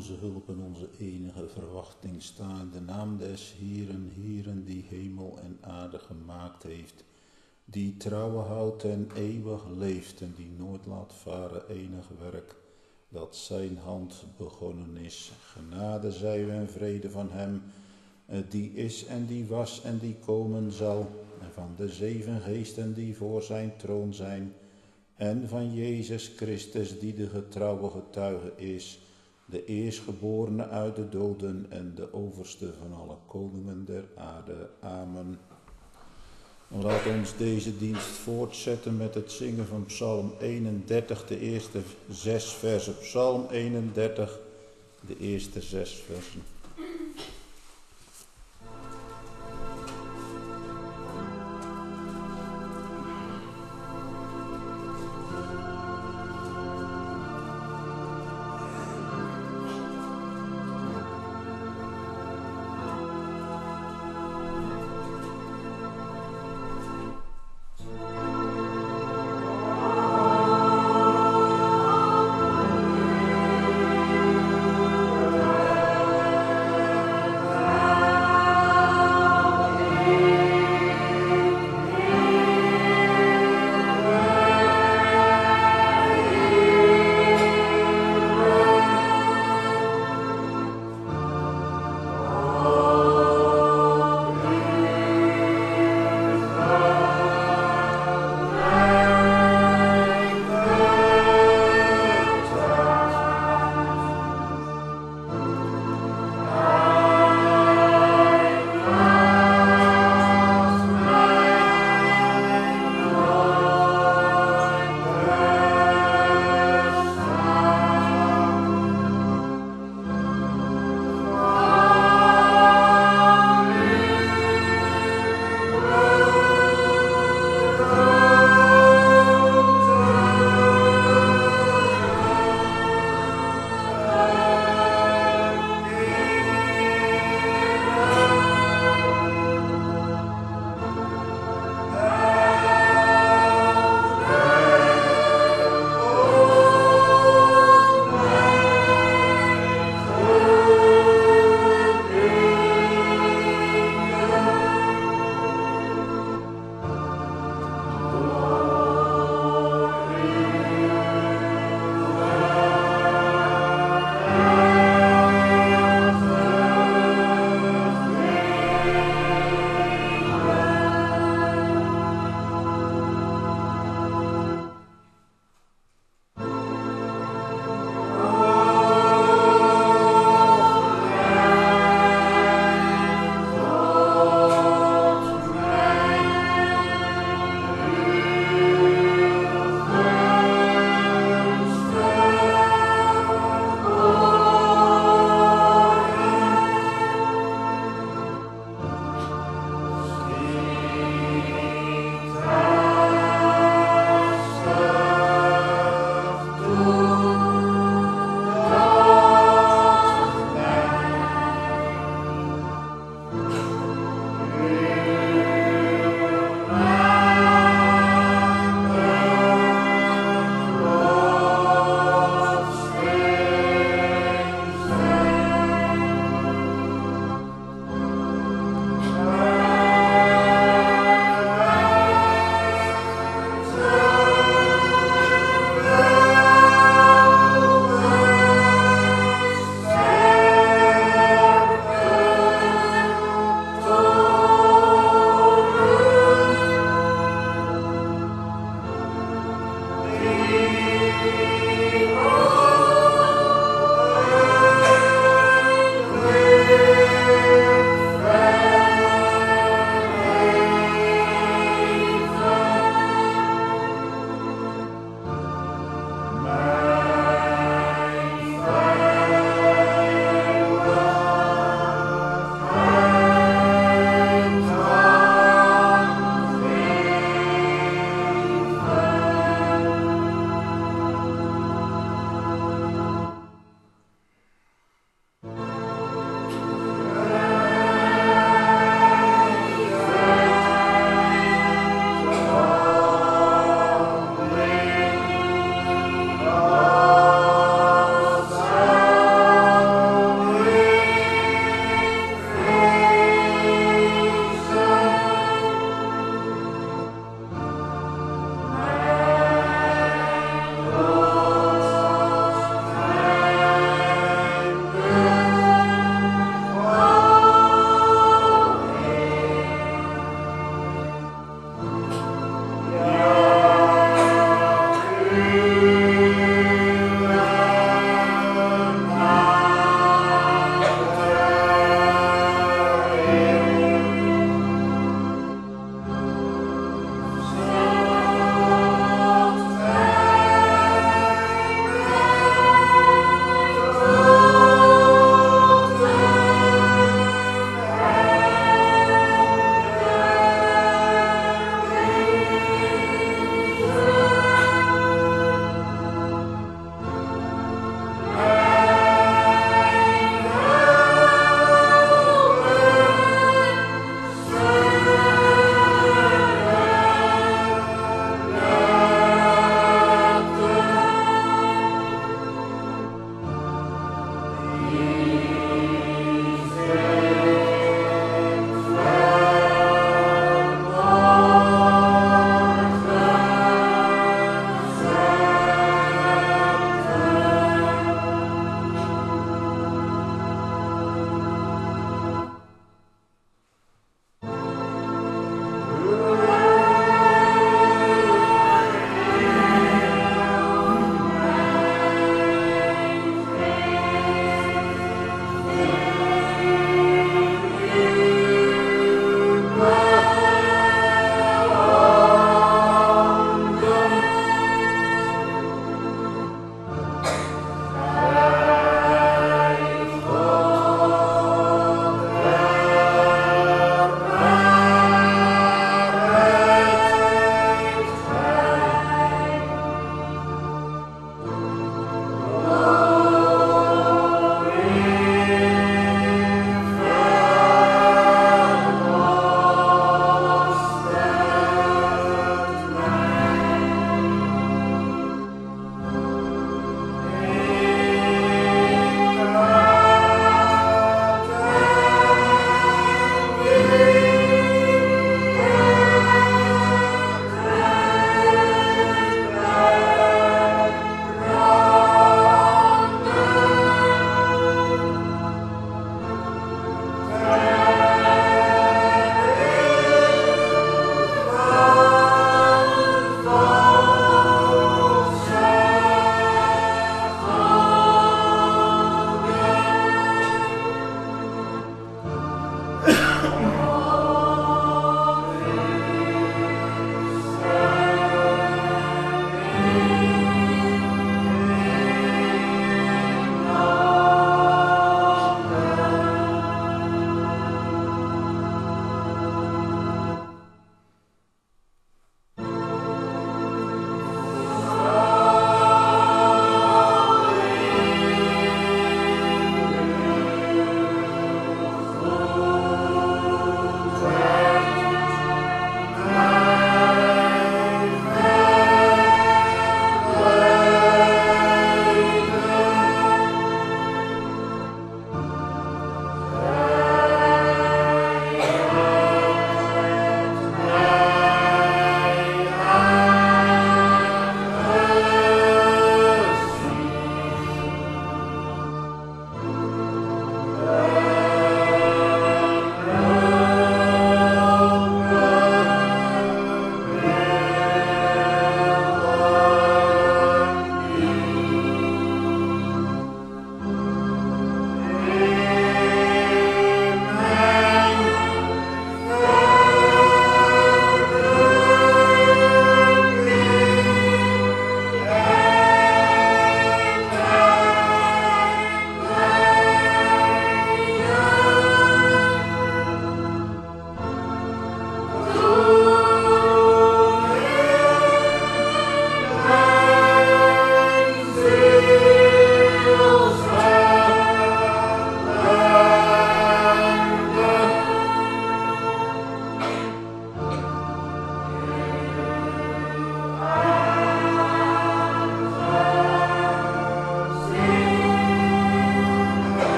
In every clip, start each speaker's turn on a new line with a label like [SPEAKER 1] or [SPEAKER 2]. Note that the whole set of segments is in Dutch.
[SPEAKER 1] onze hulp en onze enige verwachting sta in de naam des Heeren, die hemel en aarde gemaakt heeft, die trouwe houdt en eeuwig leeft en die nooit laat varen enig werk dat zijn hand begonnen is. Genade zij u en vrede van hem, die is en die was en die komen zal, en van de 7 geesten die voor zijn troon zijn, en van Jezus Christus die de getrouwe getuige is, de eerstgeborene uit de doden en de overste van alle koningen der aarde. Amen. Laat ons deze dienst voortzetten met het zingen van Psalm 31, de eerste 6 versen. Psalm 31, de eerste 6 versen.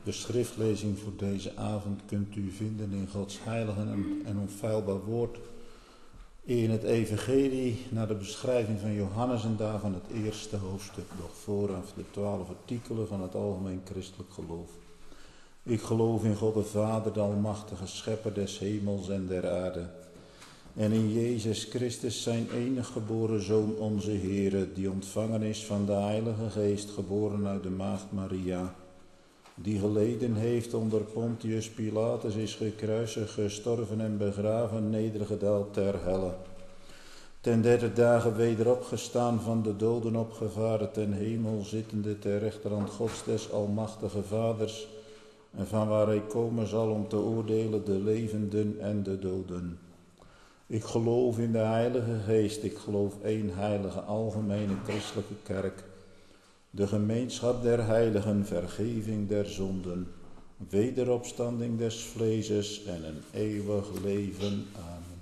[SPEAKER 1] De schriftlezing voor deze avond kunt u vinden in Gods heilige en onfeilbaar woord. In het evangelie naar de beschrijving van Johannes en daarvan het eerste hoofdstuk. Nog vooraf de 12 artikelen van het algemeen christelijk geloof. Ik geloof in God de Vader, de almachtige schepper des hemels en der aarde. En in Jezus Christus zijn enige geboren Zoon onze Heere, die ontvangen is van de Heilige Geest, geboren uit de maagd Maria. Die geleden heeft onder Pontius Pilatus, is gekruisigd, gestorven en begraven, nedergedaald ter helle. Ten 3e dagen wederopgestaan, van de doden opgevaren, ten hemel zittende ter rechterhand Gods des almachtige Vaders, en van waar hij komen zal om te oordelen de levenden en de doden. Ik geloof in de Heilige Geest, ik geloof één heilige algemene christelijke kerk, de gemeenschap der heiligen, vergeving der zonden, wederopstanding des vleeses en een eeuwig leven. Amen.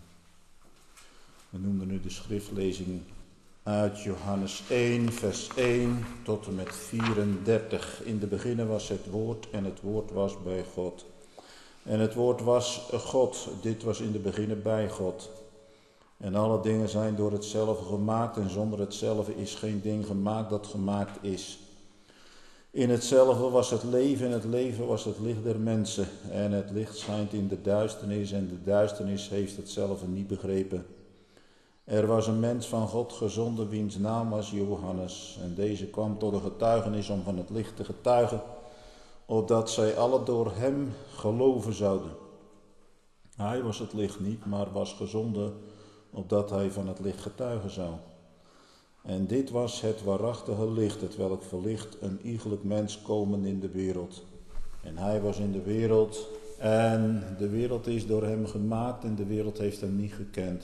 [SPEAKER 1] We noemden nu de schriftlezing uit Johannes 1, vers 1 tot en met 34. In de beginne was het woord en het woord was bij God. En het woord was God, dit was in de beginne bij God. En alle dingen zijn door hetzelfde gemaakt en zonder hetzelfde is geen ding gemaakt dat gemaakt is. In hetzelfde was het leven en het leven was het licht der mensen. En het licht schijnt in de duisternis en de duisternis heeft hetzelfde niet begrepen. Er was een mens van God gezonden wiens naam was Johannes. En deze kwam tot een getuigenis om van het licht te getuigen, opdat zij alle door hem geloven zouden. Hij was het licht niet, maar was gezonden opdat hij van het licht getuigen zou. En dit was het waarachtige licht, hetwelk verlicht een iegelijk mens komen in de wereld. En hij was in de wereld, en de wereld is door hem gemaakt, en de wereld heeft hem niet gekend.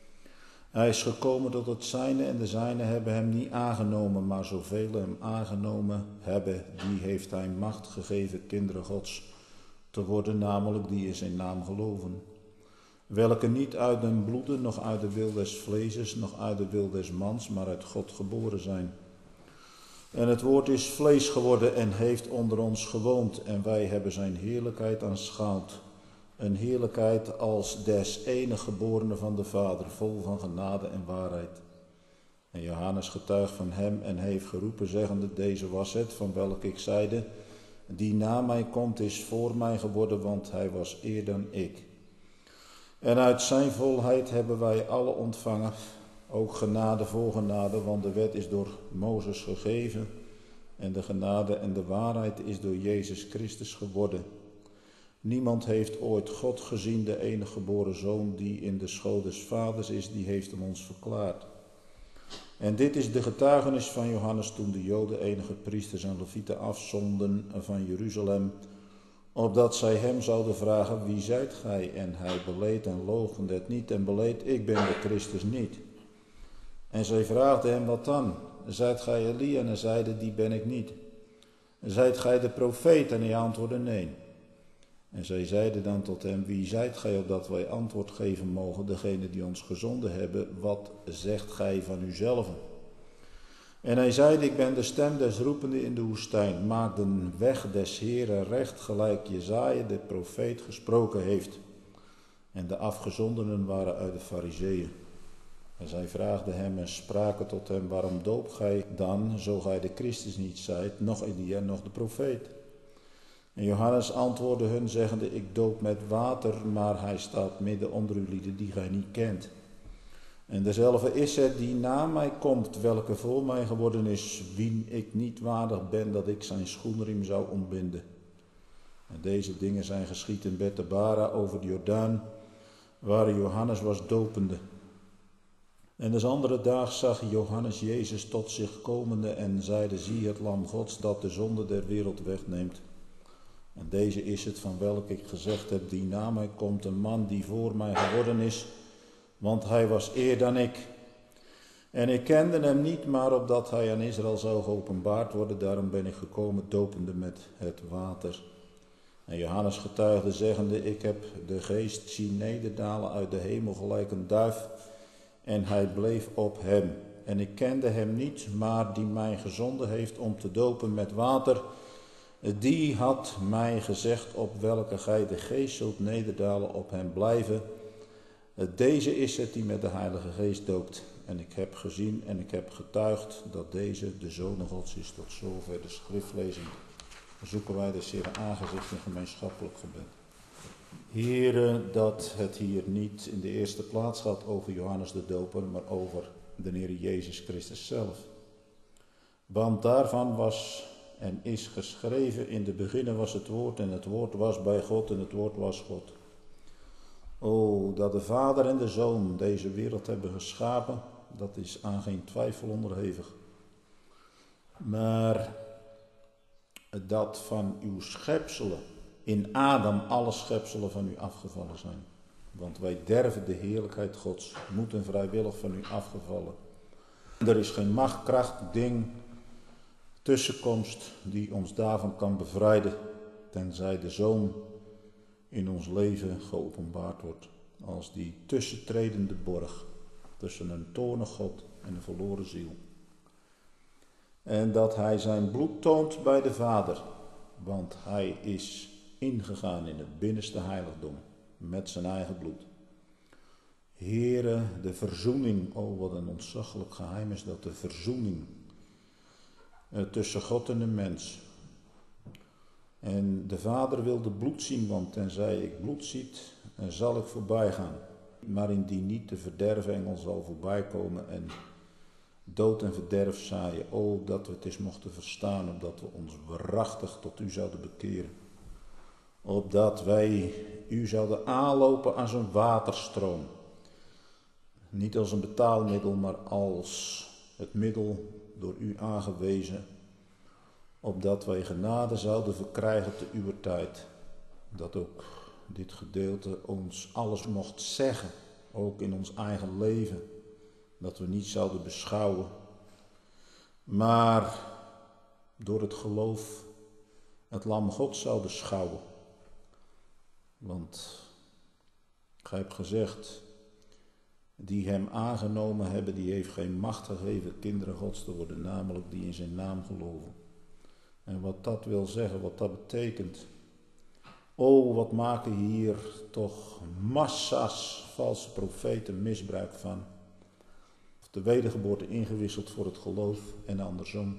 [SPEAKER 1] Hij is gekomen tot het zijne, en de zijnen hebben hem niet aangenomen, maar zoveel hem aangenomen hebben, die heeft hij macht gegeven kinderen Gods te worden, namelijk die in zijn naam geloven. Welke niet uit den bloede, nog uit de wil des vleeses, nog uit de wil des mans, maar uit God geboren zijn. En het woord is vlees geworden en heeft onder ons gewoond, en wij hebben zijn heerlijkheid aanschouwd. Een heerlijkheid als des enige geborene van de Vader, vol van genade en waarheid. En Johannes getuigt van hem en heeft geroepen, zeggende, deze was het, van welke ik zeide, die na mij komt is voor mij geworden, want hij was eer dan ik. En uit zijn volheid hebben wij alle ontvangen, ook genade voor genade, want de wet is door Mozes gegeven en de genade en de waarheid is door Jezus Christus geworden. Niemand heeft ooit God gezien, de enige geboren Zoon die in de schoot des Vaders is, die heeft hem ons verklaard. En dit is de getuigenis van Johannes toen de Joden enige priesters en levieten afzonden van Jeruzalem, opdat zij hem zouden vragen, wie zijt gij? En hij beleed en loochende het niet en beleed, ik ben de Christus niet. En zij vraagden hem, wat dan? Zijt gij Elia? En hij zeide, die ben ik niet. Zijt gij de profeet? En hij antwoordde, nee. En zij zeiden dan tot hem, wie zijt gij, opdat wij antwoord geven mogen, degene die ons gezonden hebben, wat zegt gij van uzelf? En hij zeide, ik ben de stem des roepende in de woestijn, maak de weg des Heeren recht, gelijk Jesaja de profeet gesproken heeft. En de afgezondenen waren uit de Farizeeën. En zij vraagden hem en spraken tot hem, waarom doopt gij dan, zo gij de Christus niet zijt, noch Elia, noch de profeet? En Johannes antwoordde hun, zeggende, ik doop met water, maar hij staat midden onder u lieden die gij niet kent. En dezelfde is het die na mij komt, welke voor mij geworden is, wien ik niet waardig ben dat ik zijn schoenriem zou ontbinden. En deze dingen zijn geschied in Bethabara over de Jordaan, waar Johannes was dopende. En des andere daags zag Johannes Jezus tot zich komende en zeide, zie het lam Gods dat de zonde der wereld wegneemt. En deze is het van welke ik gezegd heb, die na mij komt, een man die voor mij geworden is, want hij was eer dan ik. En ik kende hem niet, maar opdat hij aan Israël zou geopenbaard worden, daarom ben ik gekomen dopende met het water. En Johannes getuigde, zeggende, ik heb de geest zien nederdalen uit de hemel gelijk een duif, en hij bleef op hem. En ik kende hem niet, maar die mij gezonden heeft om te dopen met water. Die had mij gezegd, op welke gij de geest zult nederdalen, op hem blijven. Deze is het die met de Heilige Geest doopt. En ik heb gezien en ik heb getuigd dat deze de Zoon Gods is. Tot zover de schriftlezing. Zoeken wij de Heer aangezicht in gemeenschappelijk gebed. Heere, dat het hier niet in de eerste plaats gaat over Johannes de Doper, maar over de Heer Jezus Christus zelf. Want daarvan was en is geschreven, in de beginnen was het woord en het woord was bij God en het woord was God. O, dat de Vader en de Zoon deze wereld hebben geschapen, dat is aan geen twijfel onderhevig. Maar dat van uw schepselen, in Adam alle schepselen van u afgevallen zijn. Want wij derven de heerlijkheid Gods, moeten vrijwillig van u afgevallen. Er is geen macht, kracht, ding, tussenkomst die ons daarvan kan bevrijden, tenzij de Zoon in ons leven geopenbaard wordt, als die tussentredende borg tussen een toornig God en een verloren ziel. En dat hij zijn bloed toont bij de Vader, want hij is ingegaan in het binnenste heiligdom met zijn eigen bloed. Heere, de verzoening, oh wat een ontzaglijk geheim is dat, de verzoening tussen God en de mens. En de Vader wilde bloed zien, want tenzij ik bloed ziet, zal ik voorbij gaan. Maar indien niet, de verderfengel zal voorbij komen en dood en verderf zaaien. O, dat we het eens mochten verstaan, opdat we ons waarachtig tot u zouden bekeren. Opdat wij u zouden aanlopen als een waterstroom. Niet als een betaalmiddel, maar als het middel door u aangewezen. Opdat wij genade zouden verkrijgen te uwer tijd. Dat ook dit gedeelte ons alles mocht zeggen, ook in ons eigen leven. Dat we niet zouden beschouwen, maar door het geloof het lam Gods zouden schouwen. Want gij hebt gezegd, die hem aangenomen hebben, die heeft geen macht gegeven kinderen Gods te worden, namelijk die in zijn naam geloven. En wat dat wil zeggen, wat dat betekent. O, wat maken hier toch massa's valse profeten misbruik van. De wedergeboorte ingewisseld voor het geloof en andersom.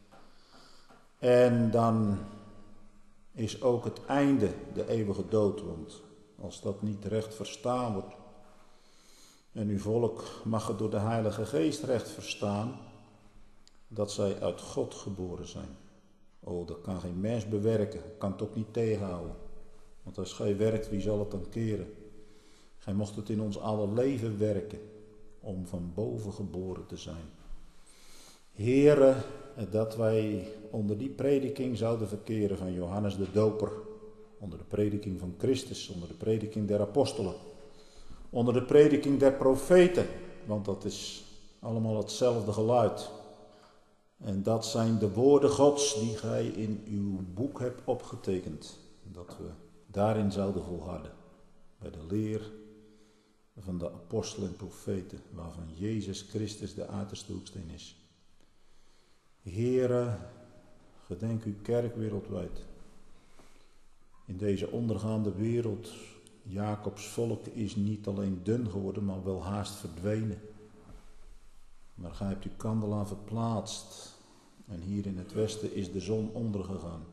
[SPEAKER 1] En dan is ook het einde de eeuwige dood, want als dat niet recht verstaan wordt en uw volk mag het door de Heilige Geest recht verstaan, dat zij uit God geboren zijn. Oh, dat kan geen mens bewerken, kan het ook niet tegenhouden. Want als gij werkt, wie zal het dan keren? Gij mocht het in ons alle leven werken, om van boven geboren te zijn. Heere, dat wij onder die prediking zouden verkeren van Johannes de Doper, onder de prediking van Christus, onder de prediking der apostelen, onder de prediking der profeten, want dat is allemaal hetzelfde geluid. En dat zijn de woorden Gods die gij in uw boek hebt opgetekend, dat we daarin zouden volharden, bij de leer van de apostelen en profeten, waarvan Jezus Christus de uiterste hoeksteen is. Heere, gedenk uw kerk wereldwijd. In deze ondergaande wereld, Jacobs volk is niet alleen dun geworden, maar wel haast verdwenen. Maar gij hebt uw kandelaar verplaatst en hier in het westen is de zon ondergegaan.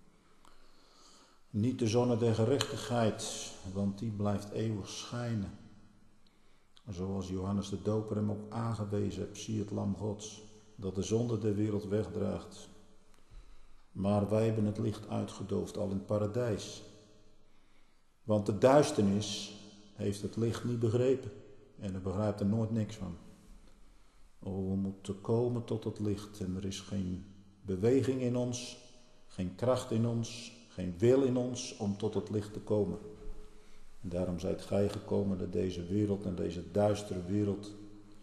[SPEAKER 1] Niet de zonne der gerechtigheid, want die blijft eeuwig schijnen. Zoals Johannes de Doper hem ook aangewezen hebt, zie het lam Gods, dat de zonde der wereld wegdraagt. Maar wij hebben het licht uitgedoofd al in het paradijs. Want de duisternis heeft het licht niet begrepen en er begrijpt er nooit niks van. Oh, we moeten komen tot het licht en er is geen beweging in ons, geen kracht in ons, geen wil in ons om tot het licht te komen. En daarom zijt gij gekomen naar deze wereld, naar deze duistere wereld,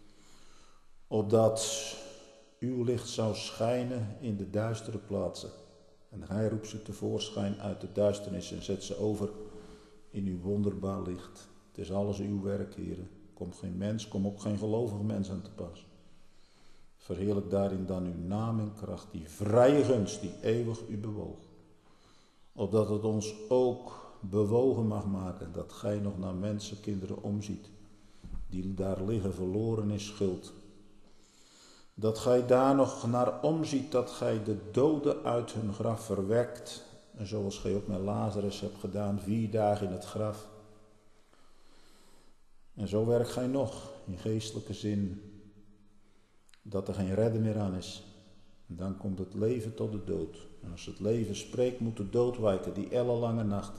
[SPEAKER 1] opdat uw licht zou schijnen in de duistere plaatsen. En hij roept ze tevoorschijn uit de duisternis en zet ze over in uw wonderbaar licht. Het is alles uw werk, Heere. Kom geen mens, kom ook geen gelovig mens aan te pas. Verheerlijk daarin dan uw naam en kracht, die vrije gunst die eeuwig u bewoog. opdat het ons ook bewogen mag maken dat gij nog naar mensenkinderen omziet, die daar liggen verloren in schuld. Dat gij daar nog naar omziet, dat gij de doden uit hun graf verwekt, en zoals gij ook met Lazarus hebt gedaan, 4 dagen in het graf. En zo werkt gij nog, in geestelijke zin, dat er geen redden meer aan is. En dan komt het leven tot de dood. En als het leven spreekt, moet de dood wijken, die ellenlange nacht.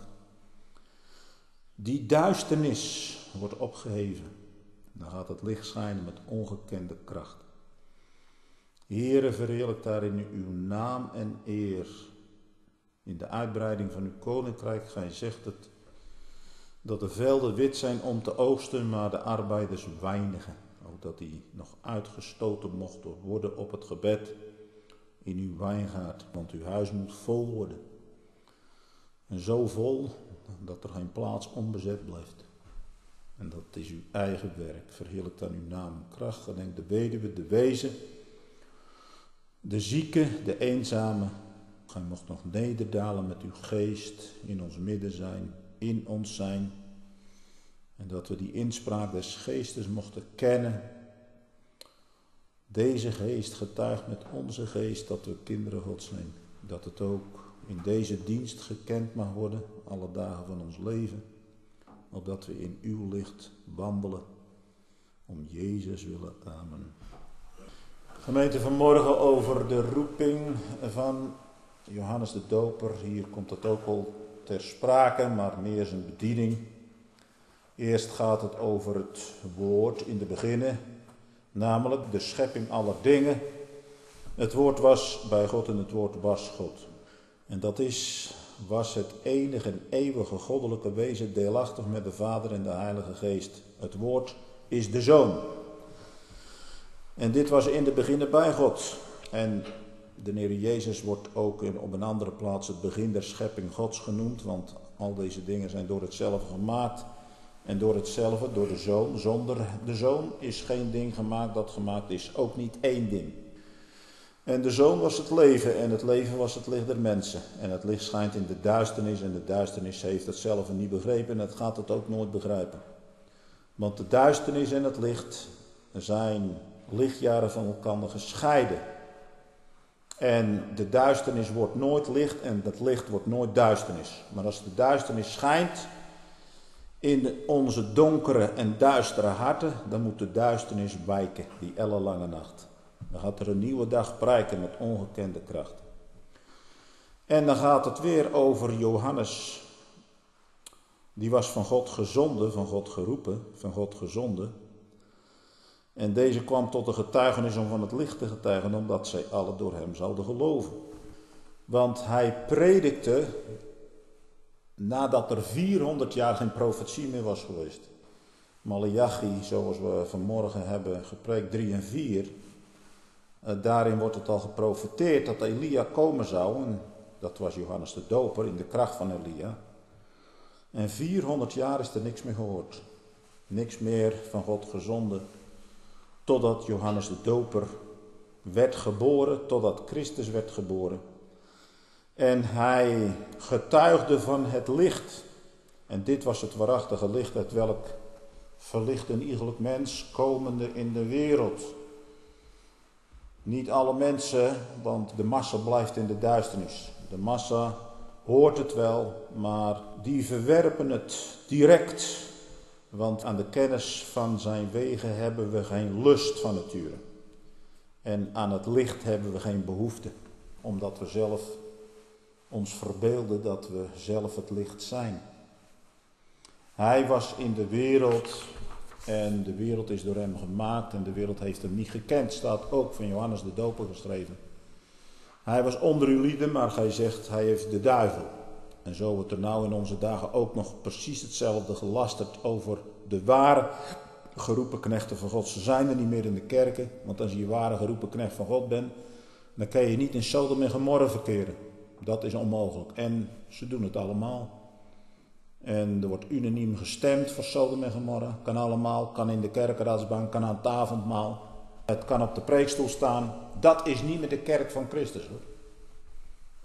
[SPEAKER 1] Die duisternis wordt opgeheven. Dan gaat het licht schijnen met ongekende kracht. Heere, verheerlijk daarin uw naam en eer. In de uitbreiding van uw koninkrijk, gij zegt het, dat de velden wit zijn om te oogsten, maar de arbeiders weinigen. Ook dat die nog uitgestoten mochten worden op het gebed in uw wijngaard, want uw huis moet vol worden. En zo vol dat er geen plaats onbezet blijft. En dat is uw eigen werk. Verheerlijk dan uw naam en kracht. Gedenk de weduwe, de wezen, de zieke, de eenzame. Gij mocht nog nederdalen met uw geest, in ons midden zijn, in ons zijn. En dat we die inspraak des geestes mochten kennen. Deze geest getuigt met onze geest dat we kinderen Gods zijn. Dat het ook in deze dienst gekend mag worden, alle dagen van ons leven. Opdat we in uw licht wandelen. Om Jezus willen. Amen. Gemeente, vanmorgen over de roeping van Johannes de Doper. Hier komt het ook al ter sprake, maar meer zijn bediening. Eerst gaat het over het woord in de beginnen, namelijk de schepping aller dingen. Het woord was bij God en het woord was God. En dat was het enige en eeuwige goddelijke wezen, deelachtig met de Vader en de Heilige Geest. Het woord is de Zoon. En dit was in de beginnen bij God. En de Heer Jezus wordt ook op een andere plaats het begin der schepping Gods genoemd, want al deze dingen zijn door hetzelfde gemaakt. En door hetzelfde, door de Zoon. Zonder de Zoon is geen ding gemaakt dat gemaakt is. Ook niet één ding. En de Zoon was het leven en het leven was het licht der mensen. En het licht schijnt in de duisternis en de duisternis heeft het zelf niet begrepen en het gaat het ook nooit begrijpen. Want de duisternis en het licht zijn lichtjaren van elkaar gescheiden. En de duisternis wordt nooit licht en het licht wordt nooit duisternis. Maar als de duisternis schijnt in onze donkere en duistere harten, dan moet de duisternis wijken, die ellenlange nacht. Dan gaat er een nieuwe dag prijken met ongekende kracht. En dan gaat het weer over Johannes. Die was van God gezonden, van God geroepen, van God gezonden. En deze kwam tot de getuigenis om van het licht te getuigen, omdat zij alle door hem zouden geloven. Want hij predikte nadat er 400 jaar geen profetie meer was geweest. Maleachi, zoals we vanmorgen hebben gepreekt, 3 en 4. Daarin wordt het al geprofeteerd dat Elia komen zou. En dat was Johannes de Doper in de kracht van Elia. En 400 jaar is er niks meer gehoord. Niks meer van God gezonden. Totdat Johannes de Doper werd geboren, totdat Christus werd geboren. En hij getuigde van het licht. En dit was het waarachtige licht, het welk verlicht een iegelijk mens komende in de wereld. Niet alle mensen, want de massa blijft in de duisternis. De massa hoort het wel, maar die verwerpen het direct. Want aan de kennis van zijn wegen hebben we geen lust van nature. En aan het licht hebben we geen behoefte, omdat we zelf ons verbeelden dat we zelf het licht zijn. Hij was in de wereld en de wereld is door hem gemaakt en de wereld heeft hem niet gekend. Staat ook van Johannes de Doper geschreven. Hij was onder uw lieden, maar gij zegt hij heeft de duivel. En zo wordt er nou in onze dagen ook nog precies hetzelfde gelasterd over de ware geroepen knechten van God. Ze zijn er niet meer in de kerken, want als je ware geroepen knecht van God bent, dan kan je niet in Sodom en Gomorra verkeren. Dat is onmogelijk. En ze doen het allemaal. En er wordt unaniem gestemd voor Sodom en Gomorra. Kan allemaal, kan in de kerkenraadsbank, kan aan het avondmaal. Het kan op de preekstoel staan. Dat is niet meer de kerk van Christus, hoor.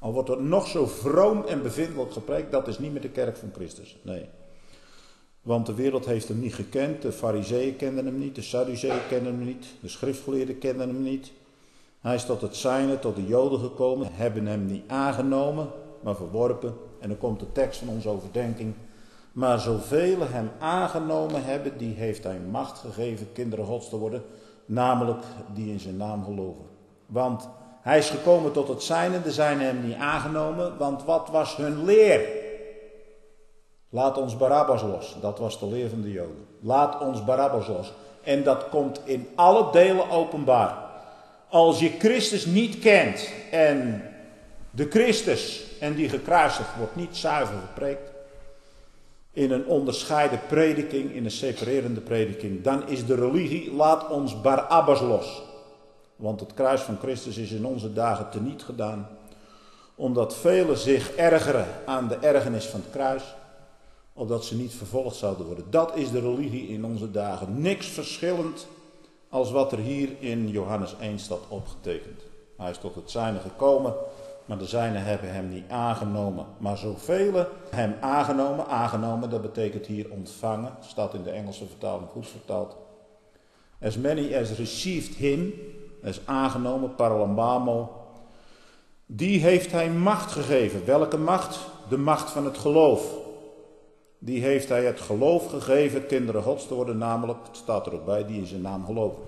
[SPEAKER 1] Al wordt er nog zo vroom en bevindelijk gepreekt, dat is niet meer de kerk van Christus. Nee. Want de wereld heeft hem niet gekend, de Farizeeën kenden hem niet, de Sadduceeën kenden hem niet, de schriftgeleerden kenden hem niet. Hij is tot het zijne, tot de Joden gekomen, hebben hem niet aangenomen, maar verworpen. En dan komt de tekst van onze overdenking. Maar zoveel hem aangenomen hebben, die heeft hij macht gegeven kinderen Gods te worden, namelijk die in zijn naam geloven. Want hij is gekomen tot het zijne, de zijnen hem niet aangenomen, want wat was hun leer? Laat ons Barabbas los, dat was de leer van de Joden. Laat ons Barabbas los. En dat komt in alle delen openbaar. Als je Christus niet kent en de Christus en die gekruisigd wordt niet zuiver gepreekt, in een onderscheiden prediking, in een separerende prediking, dan is de religie, laat ons Barabbas los. Want het kruis van Christus is in onze dagen teniet gedaan, omdat velen zich ergeren aan de ergernis van het kruis, opdat ze niet vervolgd zouden worden. Dat is de religie in onze dagen. Niks verschillend als wat er hier in Johannes 1 staat opgetekend. Hij is tot het zijne gekomen, maar de zijnen hebben hem niet aangenomen. Maar zoveel hem aangenomen, dat betekent hier ontvangen. Staat in de Engelse vertaling goed vertaald. As many as received him, as aangenomen, paralambamo. Die heeft hij macht gegeven. Welke macht? De macht van het geloof. Die heeft hij het geloof gegeven kinderen Gods te worden, namelijk, het staat er ook bij, die in zijn naam geloven.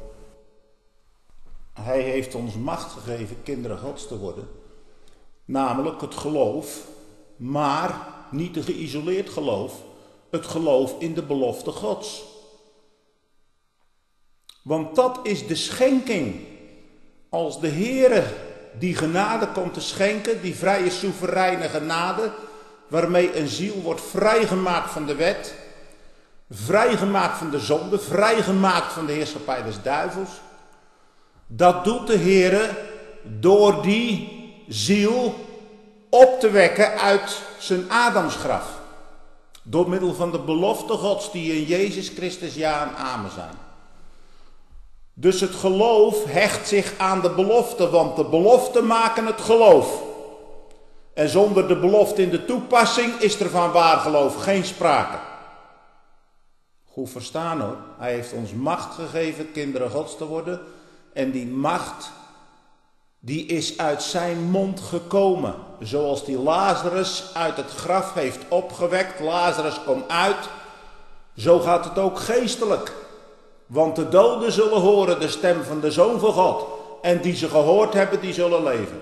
[SPEAKER 1] Hij heeft ons macht gegeven kinderen Gods te worden, namelijk het geloof, maar niet een geïsoleerd geloof, het geloof in de belofte Gods. Want dat is de schenking. Als de Heere die genade komt te schenken, die vrije soevereine genade, waarmee een ziel wordt vrijgemaakt van de wet, vrijgemaakt van de zonde, vrijgemaakt van de heerschappij des duivels. Dat doet de Heere door die ziel op te wekken uit zijn Adamsgraf. Door middel van de belofte Gods die in Jezus Christus ja en amen zijn. Dus het geloof hecht zich aan de belofte, want de beloften maken het geloof. En zonder de belofte in de toepassing is er van waar geloof geen sprake. Goed verstaan hoor. Hij heeft ons macht gegeven kinderen Gods te worden. En die macht, die is uit zijn mond gekomen. Zoals die Lazarus uit het graf heeft opgewekt. Lazarus kom uit. Zo gaat het ook geestelijk. Want de doden zullen horen de stem van de Zoon van God. En die ze gehoord hebben, die zullen leven.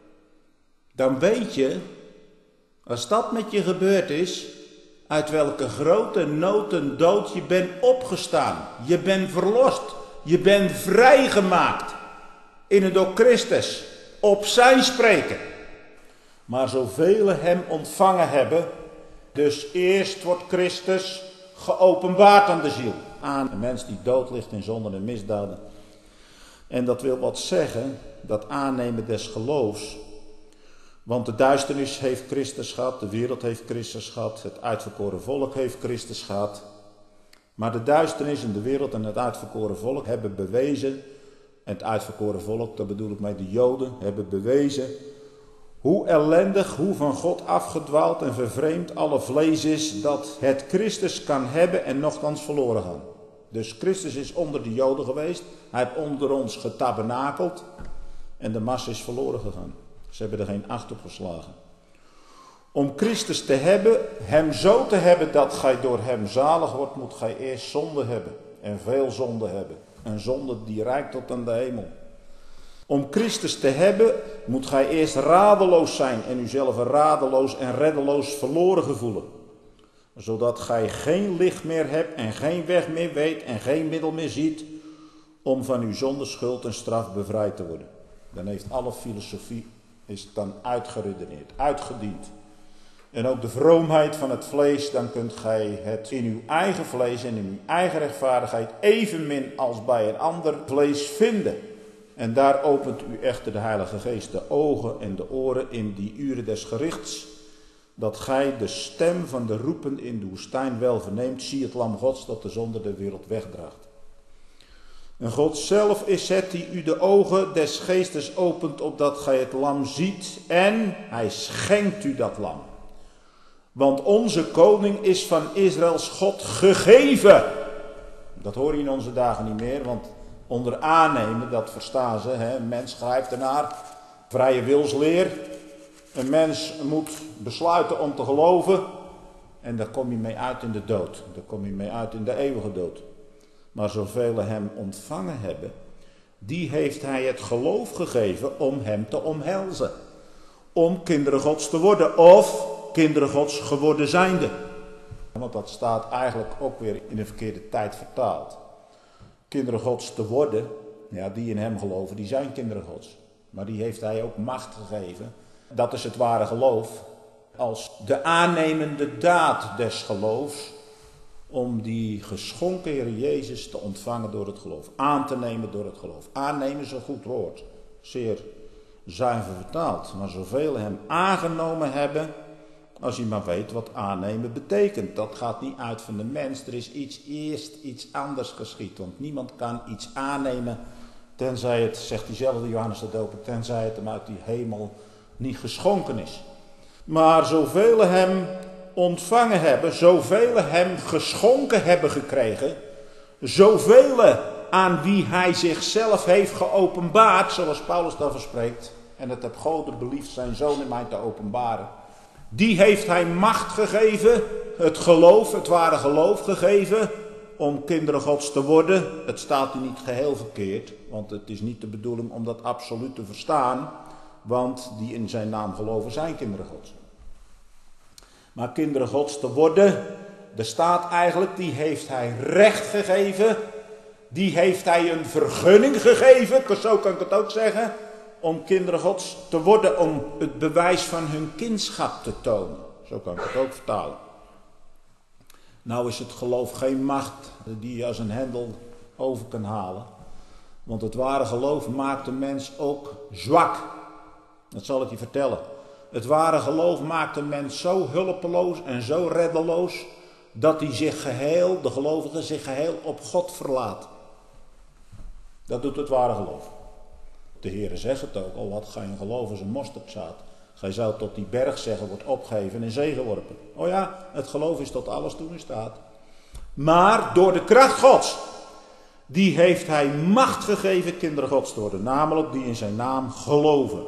[SPEAKER 1] Dan weet je, als dat met je gebeurd is, uit welke grote nood en dood je bent opgestaan. Je bent verlost. Je bent vrijgemaakt. In en door Christus. Op zijn spreken. Maar zoveel hem ontvangen hebben. Dus eerst wordt Christus geopenbaard aan de ziel. Aan een mens die dood ligt in zonden en misdaden. En dat wil wat zeggen, dat aannemen des geloofs. Want de duisternis heeft Christus gehad, de wereld heeft Christus gehad, het uitverkoren volk heeft Christus gehad. Maar de duisternis en de wereld en het uitverkoren volk hebben bewezen, en het uitverkoren volk, dat bedoel ik met de Joden, hebben bewezen hoe ellendig, hoe van God afgedwaald en vervreemd alle vlees is, dat het Christus kan hebben en nochtans verloren gaan. Dus Christus is onder de Joden geweest, hij heeft onder ons getabernakeld en de massa is verloren gegaan. Ze hebben er geen acht op geslagen. Om Christus te hebben, hem zo te hebben dat gij door hem zalig wordt, moet gij eerst zonde hebben. En veel zonde hebben. Een zonde die reikt tot aan de hemel. Om Christus te hebben, moet gij eerst radeloos zijn en uzelf radeloos en reddeloos verloren gevoelen. Zodat gij geen licht meer hebt en geen weg meer weet en geen middel meer ziet om van uw zonde, schuld en straf bevrijd te worden. Dan heeft alle filosofie is dan uitgeredeneerd, uitgediend. En ook de vroomheid van het vlees, dan kunt gij het in uw eigen vlees en in uw eigen rechtvaardigheid evenmin als bij een ander vlees vinden. En daar opent u echter de Heilige Geest de ogen en de oren in die uren des gerichts, dat gij de stem van de roepende in de woestijn wel verneemt, zie het lam Gods dat de zonde der wereld wegdraagt. En God zelf is het die u de ogen des geestes opent, opdat gij het lam ziet, en hij schenkt u dat lam. Want onze koning is van Israëls God gegeven. Dat hoor je in onze dagen niet meer, want onder aannemen, dat verstaan ze, hè? Een mens grijpt ernaar, vrije wilsleer. Een mens moet besluiten om te geloven en daar kom je mee uit in de dood. Daar kom je mee uit in de eeuwige dood. Maar zoveel hem ontvangen hebben, die heeft hij het geloof gegeven om hem te omhelzen. Om kinderen Gods te worden of kinderen Gods geworden zijnde. Want dat staat eigenlijk ook weer in de verkeerde tijd vertaald. Kinderen Gods te worden, ja, die in hem geloven, die zijn kinderen Gods. Maar die heeft hij ook macht gegeven. Dat is het ware geloof. Als de aannemende daad des geloofs. Om die geschonken Heer Jezus te ontvangen door het geloof. Aan te nemen door het geloof. Aannemen is een goed woord. Zeer zuiver vertaald. Maar zoveel hem aangenomen hebben. Als je maar weet wat aannemen betekent. Dat gaat niet uit van de mens. Er is eerst iets anders geschied. Want niemand kan iets aannemen. Tenzij het, zegt diezelfde Johannes de Doper. Tenzij het hem uit die hemel niet geschonken is. Maar zoveel hem ontvangen hebben, zoveel hem geschonken hebben gekregen, zoveel aan wie hij zichzelf heeft geopenbaard, zoals Paulus daarvan spreekt, en het heb God beliefd zijn zoon in mij te openbaren, die heeft hij macht gegeven, het geloof, het ware geloof gegeven, om kinderen Gods te worden. Het staat hier niet geheel verkeerd, want het is niet de bedoeling om dat absoluut te verstaan, want die in zijn naam geloven zijn kinderen Gods. Maar kinderen Gods te worden, er staat eigenlijk, die heeft hij recht gegeven. Die heeft hij een vergunning gegeven, zo kan ik het ook zeggen. Om kinderen Gods te worden, om het bewijs van hun kindschap te tonen. Zo kan ik het ook vertalen. Nou is het geloof geen macht die je als een hendel over kan halen. Want het ware geloof maakt de mens ook zwak. Dat zal ik je vertellen. Het ware geloof maakt een mens zo hulpeloos en zo reddeloos, dat hij zich geheel, de gelovige zich geheel op God verlaat. Dat doet het ware geloof. De Heere zegt het ook, al wat gij een geloof als een mosterdzaad. Gij zou tot die berg zeggen, wordt opgeheven en in zee geworpen. Oh ja, het geloof is tot alles toe in staat. Maar door de kracht Gods, die heeft hij macht gegeven kinderen Gods te worden. Namelijk die in zijn naam geloven.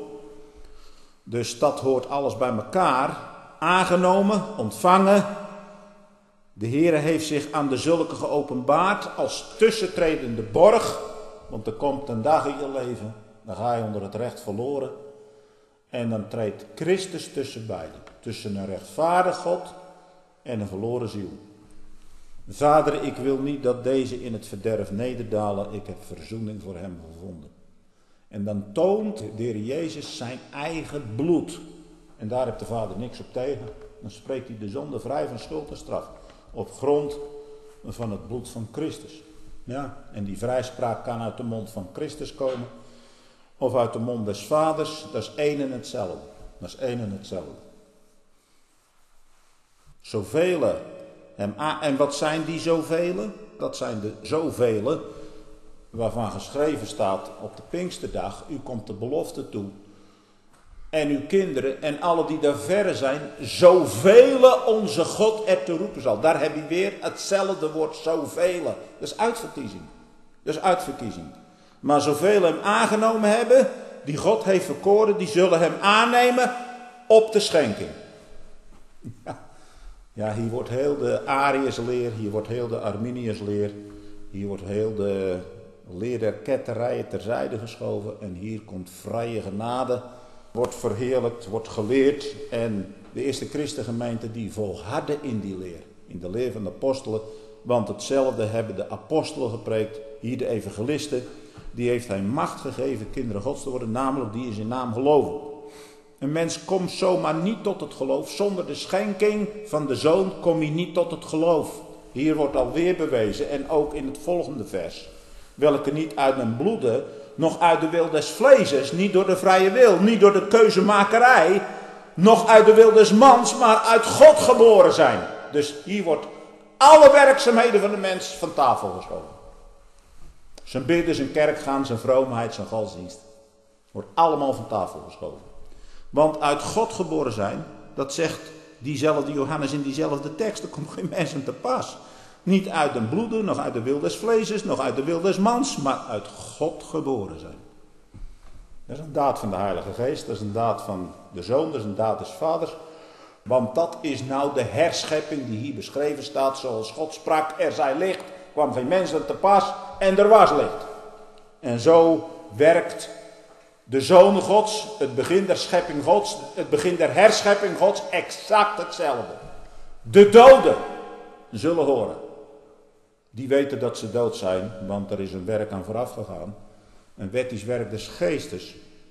[SPEAKER 1] Dus dat hoort alles bij elkaar. Aangenomen, ontvangen. De Heere heeft zich aan de zulke geopenbaard als tussentredende borg. Want er komt een dag in je leven, dan ga je onder het recht verloren. En dan treedt Christus tussen beiden. Tussen een rechtvaardig God en een verloren ziel. Vader, ik wil niet dat deze in het verderf nederdalen. Ik heb verzoening voor hem gevonden. En dan toont de Heer Jezus zijn eigen bloed. En daar heeft de Vader niks op tegen. Dan spreekt hij de zonde vrij van schuld en straf. Op grond van het bloed van Christus. Ja, en die vrijspraak kan uit de mond van Christus komen. Of uit de mond des Vaders. Dat is één en hetzelfde. Dat is één en hetzelfde. Zoveel hem en wat zijn die zoveel? Dat zijn de zoveel waarvan geschreven staat op de Pinksterdag, u komt de belofte toe. En uw kinderen en alle die daar verre zijn, zoveel onze God er te roepen zal. Daar heb je weer hetzelfde woord, zoveel. Dat is uitverkiezing. Dat is uitverkiezing. Maar zoveel hem aangenomen hebben, die God heeft verkoren, die zullen hem aannemen op de schenking. Ja, hier wordt heel de Ariësleer, hier wordt heel de Arminiësleer, hier wordt heel de leer der ketterijen terzijde geschoven. En hier komt vrije genade, wordt verheerlijkt, wordt geleerd. En de eerste christengemeente die volhardde in die leer, in de leer van de apostelen. Want hetzelfde hebben de apostelen gepreekt, hier de evangelisten. Die heeft hij macht gegeven kinderen Gods te worden, namelijk die in zijn naam geloven. Een mens komt zomaar niet tot het geloof. Zonder de schenking van de Zoon kom je niet tot het geloof. Hier wordt alweer bewezen en ook in het volgende vers. Welke niet uit een bloede, nog uit de wil des vleeses, niet door de vrije wil, niet door de keuzemakerij, nog uit de wil des mans, maar uit God geboren zijn. Dus hier wordt alle werkzaamheden van de mens van tafel geschoven. Zijn bidden, zijn kerkgaan, zijn vroomheid, zijn godsdienst. Wordt allemaal van tafel geschoven. Want uit God geboren zijn, dat zegt diezelfde Johannes in diezelfde tekst, er komt geen mensen te pas. Niet uit den bloede, nog uit de wil des vleeses, nog uit de wil des mans, maar uit God geboren zijn. Dat is een daad van de Heilige Geest, dat is een daad van de Zoon, dat is een daad des Vaders. Want dat is nou de herschepping die hier beschreven staat, zoals God sprak, er zij licht, kwam geen mensen te pas en er was licht. En zo werkt de Zoon Gods, het begin der schepping Gods, het begin der herschepping Gods, exact hetzelfde. De doden zullen horen. Die weten dat ze dood zijn, want er is een werk aan vooraf gegaan. Een wettisch werk des geestes.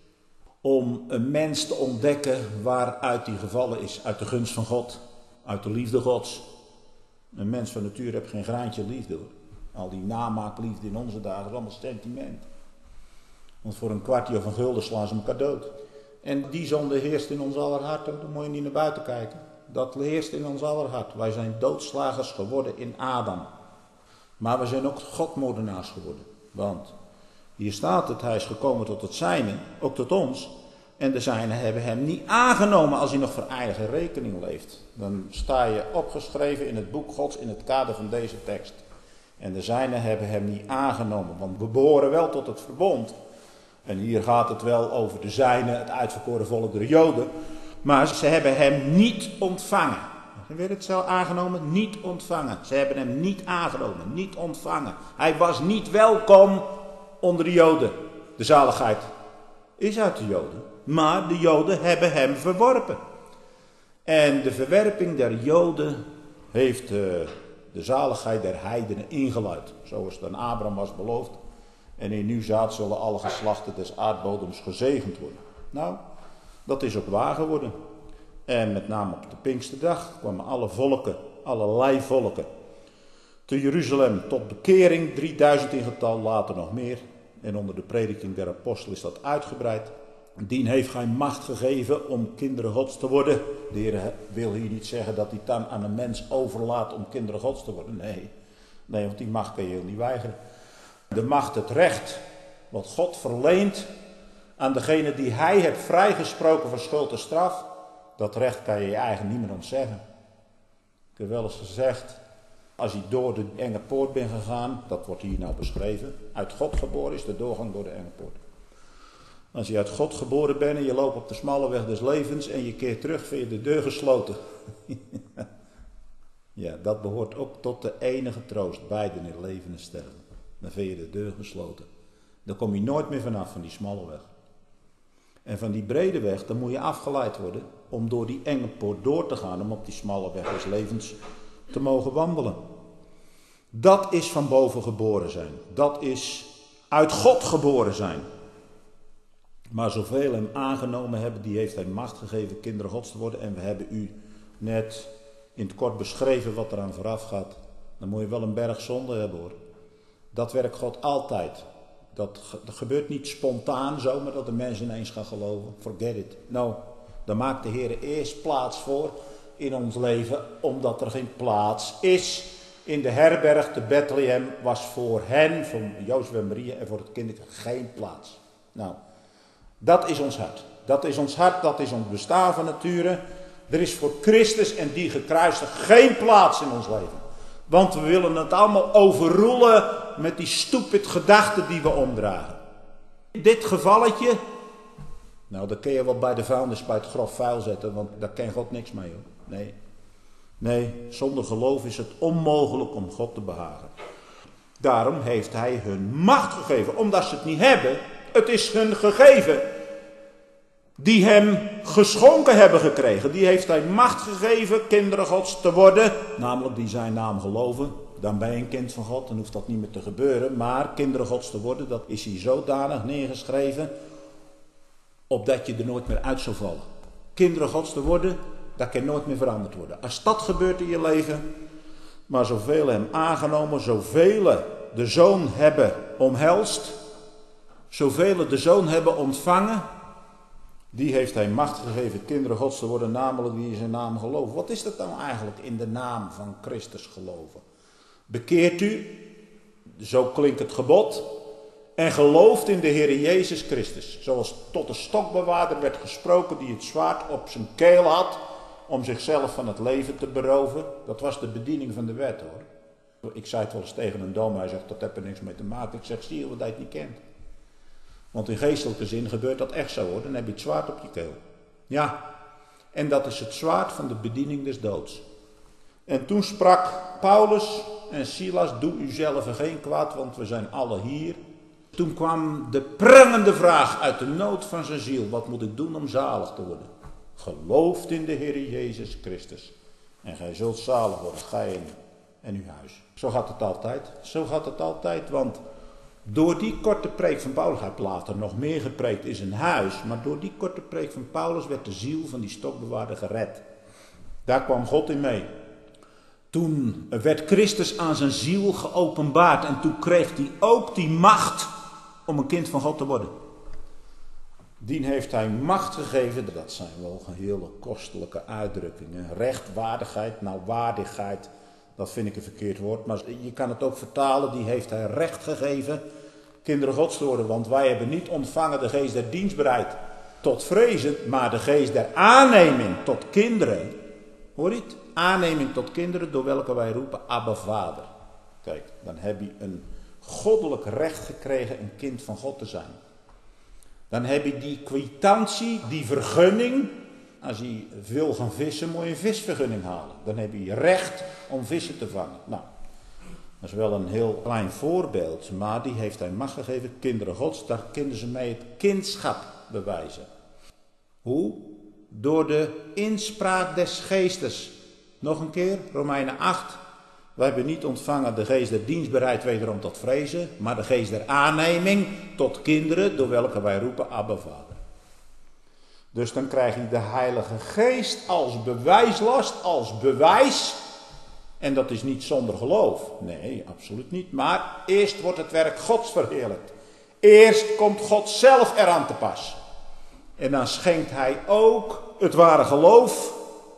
[SPEAKER 1] Om een mens te ontdekken waaruit die gevallen is. Uit de gunst van God. Uit de liefde Gods. Een mens van nature heeft geen graantje liefde hoor. Al die namaakliefde in onze dagen is allemaal sentiment. Want voor een kwartje of een gulden slaan ze elkaar dood. En die zonde heerst in ons aller hart. Dan moet je niet naar buiten kijken. Dat heerst in ons aller hart. Wij zijn doodslagers geworden in Adam. Maar we zijn ook godmoordenaars geworden. Want hier staat het, hij is gekomen tot het zijne, ook tot ons. En de zijnen hebben hem niet aangenomen als hij nog voor eigen rekening leeft. Dan sta je opgeschreven in het boek Gods in het kader van deze tekst. En de zijnen hebben hem niet aangenomen, want we behoren wel tot het verbond. En hier gaat het wel over de zijnen, het uitverkoren volk der Joden. Maar ze hebben hem niet ontvangen. Ze werden het zo aangenomen, niet ontvangen. Ze hebben hem niet aangenomen, niet ontvangen. Hij was niet welkom onder de Joden. De zaligheid is uit de Joden. Maar de Joden hebben hem verworpen. En de verwerping der Joden heeft de zaligheid der heidenen ingeluid. Zoals het aan Abraham was beloofd. En in uw zaad zullen alle geslachten des aardbodems gezegend worden. Nou, dat is ook waar geworden. En met name op de Pinksterdag kwamen alle volken, allerlei volken, te Jeruzalem tot bekering, 3000 in getal, later nog meer. En onder de prediking der apostelen is dat uitgebreid. Dien heeft gij macht gegeven om kinderen Gods te worden. De Heer wil hier niet zeggen dat hij het dan aan een mens overlaat om kinderen Gods te worden. Nee, want die macht kan je heel niet weigeren. De macht, het recht, wat God verleent aan degene die hij heeft vrijgesproken van schuld en straf. Dat recht kan je je eigen niet meer ontzeggen. Ik heb wel eens gezegd, als je door de enge poort bent gegaan, dat wordt hier nou beschreven. Uit God geboren is de doorgang door de enge poort. Als je uit God geboren bent en je loopt op de smalle weg des levens en je keert terug, vind je de deur gesloten. Ja, dat behoort ook tot de enige troost, beiden in leven en sterven. Dan vind je de deur gesloten. Dan kom je nooit meer vanaf van die smalle weg. En van die brede weg, dan moet je afgeleid worden om door die enge poort door te gaan, om op die smalle weg des levens te mogen wandelen. Dat is van boven geboren zijn. Dat is uit God geboren zijn. Maar zoveel hem aangenomen hebben, die heeft hij macht gegeven kinderen Gods te worden. En we hebben u net in het kort beschreven wat eraan vooraf gaat. Dan moet je wel een berg zonde hebben hoor. Dat werkt God altijd. Dat gebeurt niet spontaan zomaar dat de mens ineens gaat geloven. Forget it. Nou, daar maakt de Heer eerst plaats voor in ons leven, omdat er geen plaats is. In de herberg te Bethlehem was voor hen, voor Jozef en Maria en voor het kind geen plaats. Nou, dat is ons hart. Dat is ons hart, dat is ons bestaan van nature. Er is voor Christus en die gekruisigd geen plaats in ons leven. Want we willen het allemaal overroelen met die stupid gedachten die we omdragen. Dit gevalletje, nou dat kun je wel bij de vuilnis bij het grof vuil zetten, want daar kan God niks mee hoor. Nee, zonder geloof is het onmogelijk om God te behagen. Daarom heeft hij hun macht gegeven, omdat ze het niet hebben. Het is hun gegeven. Die hem geschonken hebben gekregen. Die heeft hij macht gegeven kinderen Gods te worden. Namelijk die zijn naam geloven. Dan ben je een kind van God. Dan hoeft dat niet meer te gebeuren. Maar kinderen Gods te worden, dat is hier zodanig neergeschreven. Opdat je er nooit meer uit zou vallen. Kinderen Gods te worden, dat kan nooit meer veranderd worden. Als dat gebeurt in je leven. Maar zoveel hem aangenomen, zoveel de Zoon hebben omhelst. Zoveel de Zoon hebben ontvangen. Die heeft hij macht gegeven kinderen Gods te worden, namelijk die in zijn naam geloven. Wat is dat dan eigenlijk in de naam van Christus geloven? Bekeert u, zo klinkt het gebod, en gelooft in de Heer Jezus Christus. Zoals tot de stokbewaarder werd gesproken die het zwaard op zijn keel had om zichzelf van het leven te beroven. Dat was de bediening van de wet, hoor. Ik zei het wel eens tegen een dominee, hij zegt dat heeft er niks mee te maken. Ik zeg, zie je wat hij het niet kent. Want in geestelijke zin gebeurt dat echt zo, hoor. Dan heb je het zwaard op je keel. Ja, en dat is het zwaard van de bediening des doods. En toen sprak Paulus en Silas, doe u zelf geen kwaad, want we zijn alle hier. Toen kwam de prangende vraag uit de nood van zijn ziel. Wat moet ik doen om zalig te worden? Gelooft in de Heer Jezus Christus. En gij zult zalig worden, gij en uw huis. Zo gaat het altijd. Zo gaat het altijd, want door die korte preek van Paulus, hij heeft later nog meer gepreekt in zijn huis, maar door die korte preek van Paulus werd de ziel van die stokbewaarder gered. Daar kwam God in mee. Toen werd Christus aan zijn ziel geopenbaard en toen kreeg hij ook die macht om een kind van God te worden. Dien heeft hij macht gegeven, dat zijn wel hele kostelijke uitdrukkingen. Rechtvaardigheid, nou waardigheid, dat vind ik een verkeerd woord. Maar je kan het ook vertalen, die heeft hij recht gegeven kinderen Gods te worden. Want wij hebben niet ontvangen de geest der dienstbaarheid tot vrezen, maar de geest der aanneming tot kinderen. Hoor je het? Aanneming tot kinderen, door welke wij roepen, Abba Vader. Kijk, dan heb je een goddelijk recht gekregen een kind van God te zijn. Dan heb je die kwitantie, die vergunning. Als je wil gaan vissen, moet je een visvergunning halen. Dan heb je recht om vissen te vangen. Nou, dat is wel een heel klein voorbeeld, maar die heeft hij macht gegeven. Kinderen Gods, daar kunnen ze mee het kindschap bewijzen. Hoe? Door de inspraak des geestes. Nog een keer, Romeinen 8. Wij hebben niet ontvangen de geest der dienstbaarheid wederom tot vrezen, maar de geest der aanneming tot kinderen, door welke wij roepen Abba Vader. Dus dan krijg je de Heilige Geest als bewijslast, als bewijs. En dat is niet zonder geloof. Nee, absoluut niet. Maar eerst wordt het werk Gods verheerlijkt. Eerst komt God zelf eraan te pas. En dan schenkt hij ook het ware geloof.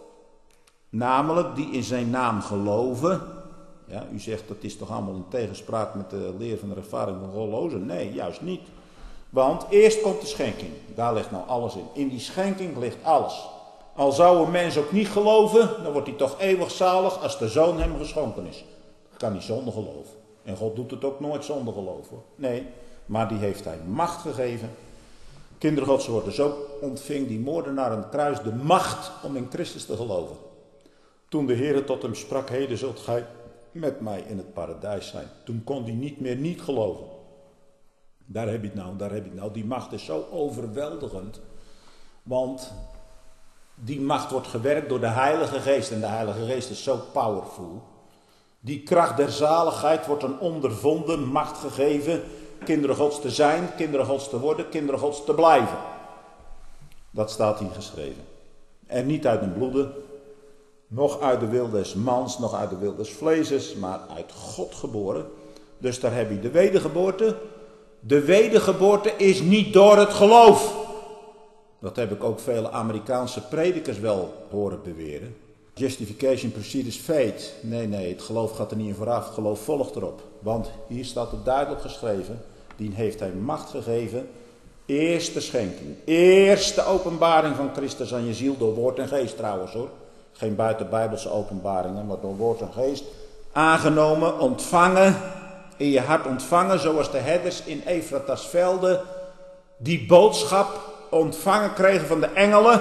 [SPEAKER 1] Namelijk die in zijn naam geloven. Ja, u zegt dat is toch allemaal in tegenspraak met de leer van de rechtvaardiging van goddelozen? Nee, juist niet. Want eerst komt de schenking. Daar ligt nou alles in. In die schenking ligt alles. Al zou een mens ook niet geloven, dan wordt hij toch eeuwig zalig als de Zoon hem geschonken is. Dat kan niet zonder geloof. En God doet het ook nooit zonder geloof, hoor. Nee, maar die heeft hij macht gegeven. Kinderen Gods worden. Zo ontving die moordenaar aan het kruis de macht om in Christus te geloven. Toen de Heere tot hem sprak, heden zult gij met mij in het paradijs zijn. Toen kon hij niet meer niet geloven. Daar heb je het nou, daar heb je het nou. Die macht is zo overweldigend. Want die macht wordt gewerkt door de Heilige Geest. En de Heilige Geest is zo powerful. Die kracht der zaligheid wordt een ondervonden, macht gegeven. Kinderen Gods te zijn, kinderen Gods te worden, kinderen Gods te blijven. Dat staat hier geschreven. En niet uit een bloede, nog uit de wil des mans, nog uit de wil des vleeses, maar uit God geboren. Dus daar heb je de wedergeboorte. De wedergeboorte is niet door het geloof. Dat heb ik ook vele Amerikaanse predikers wel horen beweren. Justification precedes faith. Nee, het geloof gaat er niet in vooraf. Het geloof volgt erop. Want hier staat het duidelijk geschreven. Die heeft hij macht gegeven. Eerste schenking. Eerste openbaring van Christus aan je ziel door woord en geest trouwens, hoor. Geen buitenbijbelse openbaringen, maar door woord en geest. Aangenomen, ontvangen. In je hart ontvangen, zoals de herders in Efratas velden die boodschap ontvangen kregen van de engelen.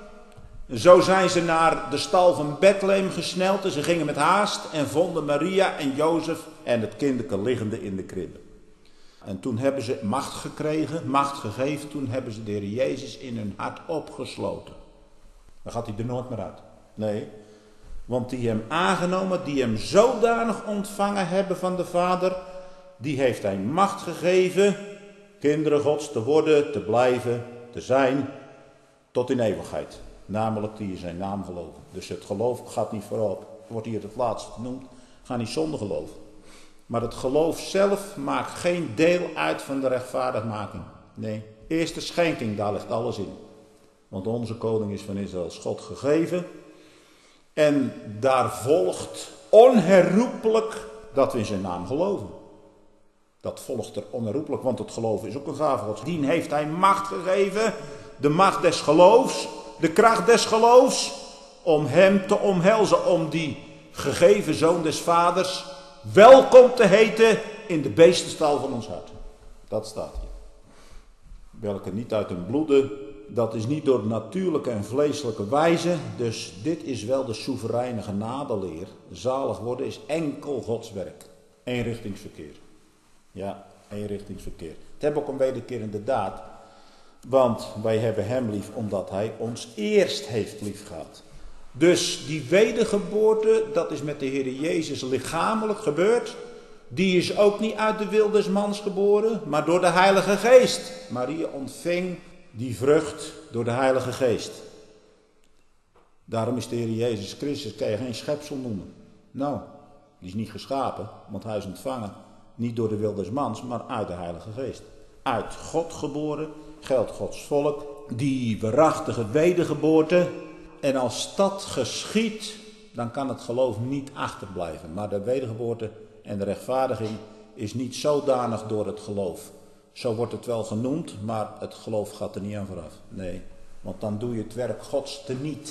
[SPEAKER 1] Zo zijn ze naar de stal van Bethlehem gesneld en ze gingen met haast en vonden Maria en Jozef en het kinderke liggende in de kribbe. En toen hebben ze macht gekregen, macht gegeven, toen hebben ze de Heer Jezus in hun hart opgesloten. Dan gaat hij er nooit meer uit. Nee, want die hem aangenomen, die hem zodanig ontvangen hebben van de Vader, die heeft hij macht gegeven, kinderen Gods te worden, te blijven, te zijn, tot in eeuwigheid. Namelijk die in zijn naam geloven. Dus het geloof gaat niet voorop. Wordt hier het laatste genoemd. Ga niet zonder geloof. Maar het geloof zelf maakt geen deel uit van de rechtvaardigmaking. Nee, eerste schenking, daar ligt alles in. Want onze koning is van Israëls God gegeven. En daar volgt onherroepelijk dat we in zijn naam geloven. Dat volgt er onherroepelijk, want het geloof is ook een gave Gods. Dien heeft hij macht gegeven, de macht des geloofs, de kracht des geloofs, om hem te omhelzen, om die gegeven zoon des vaders welkom te heten in de beestenstal van ons hart. Dat staat hier. Welke niet uit een bloede, dat is niet door natuurlijke en vleeselijke wijze. Dus dit is wel de soevereine genadeleer. Zalig worden is enkel Gods werk. Eenrichtingsverkeer. Ja, eenrichtingsverkeer. Het hebben ook een wederkerende daad. Want wij hebben hem lief omdat hij ons eerst heeft lief gehad. Dus die wedergeboorte, dat is met de Heer Jezus lichamelijk gebeurd. Die is ook niet uit de wil des mans geboren, maar door de Heilige Geest. Maria ontving die vrucht door de Heilige Geest. Daarom is de Heer Jezus Christus, kan je geen schepsel noemen. Nou, die is niet geschapen, want hij is ontvangen. Niet door de wil des mans, maar uit de Heilige Geest. Uit God geboren, geldt Gods volk. Die waarachtige wedergeboorte. En als dat geschiedt, dan kan het geloof niet achterblijven. Maar de wedergeboorte en de rechtvaardiging is niet zodanig door het geloof. Zo wordt het wel genoemd, maar het geloof gaat er niet aan vooraf. Nee, want dan doe je het werk Gods teniet.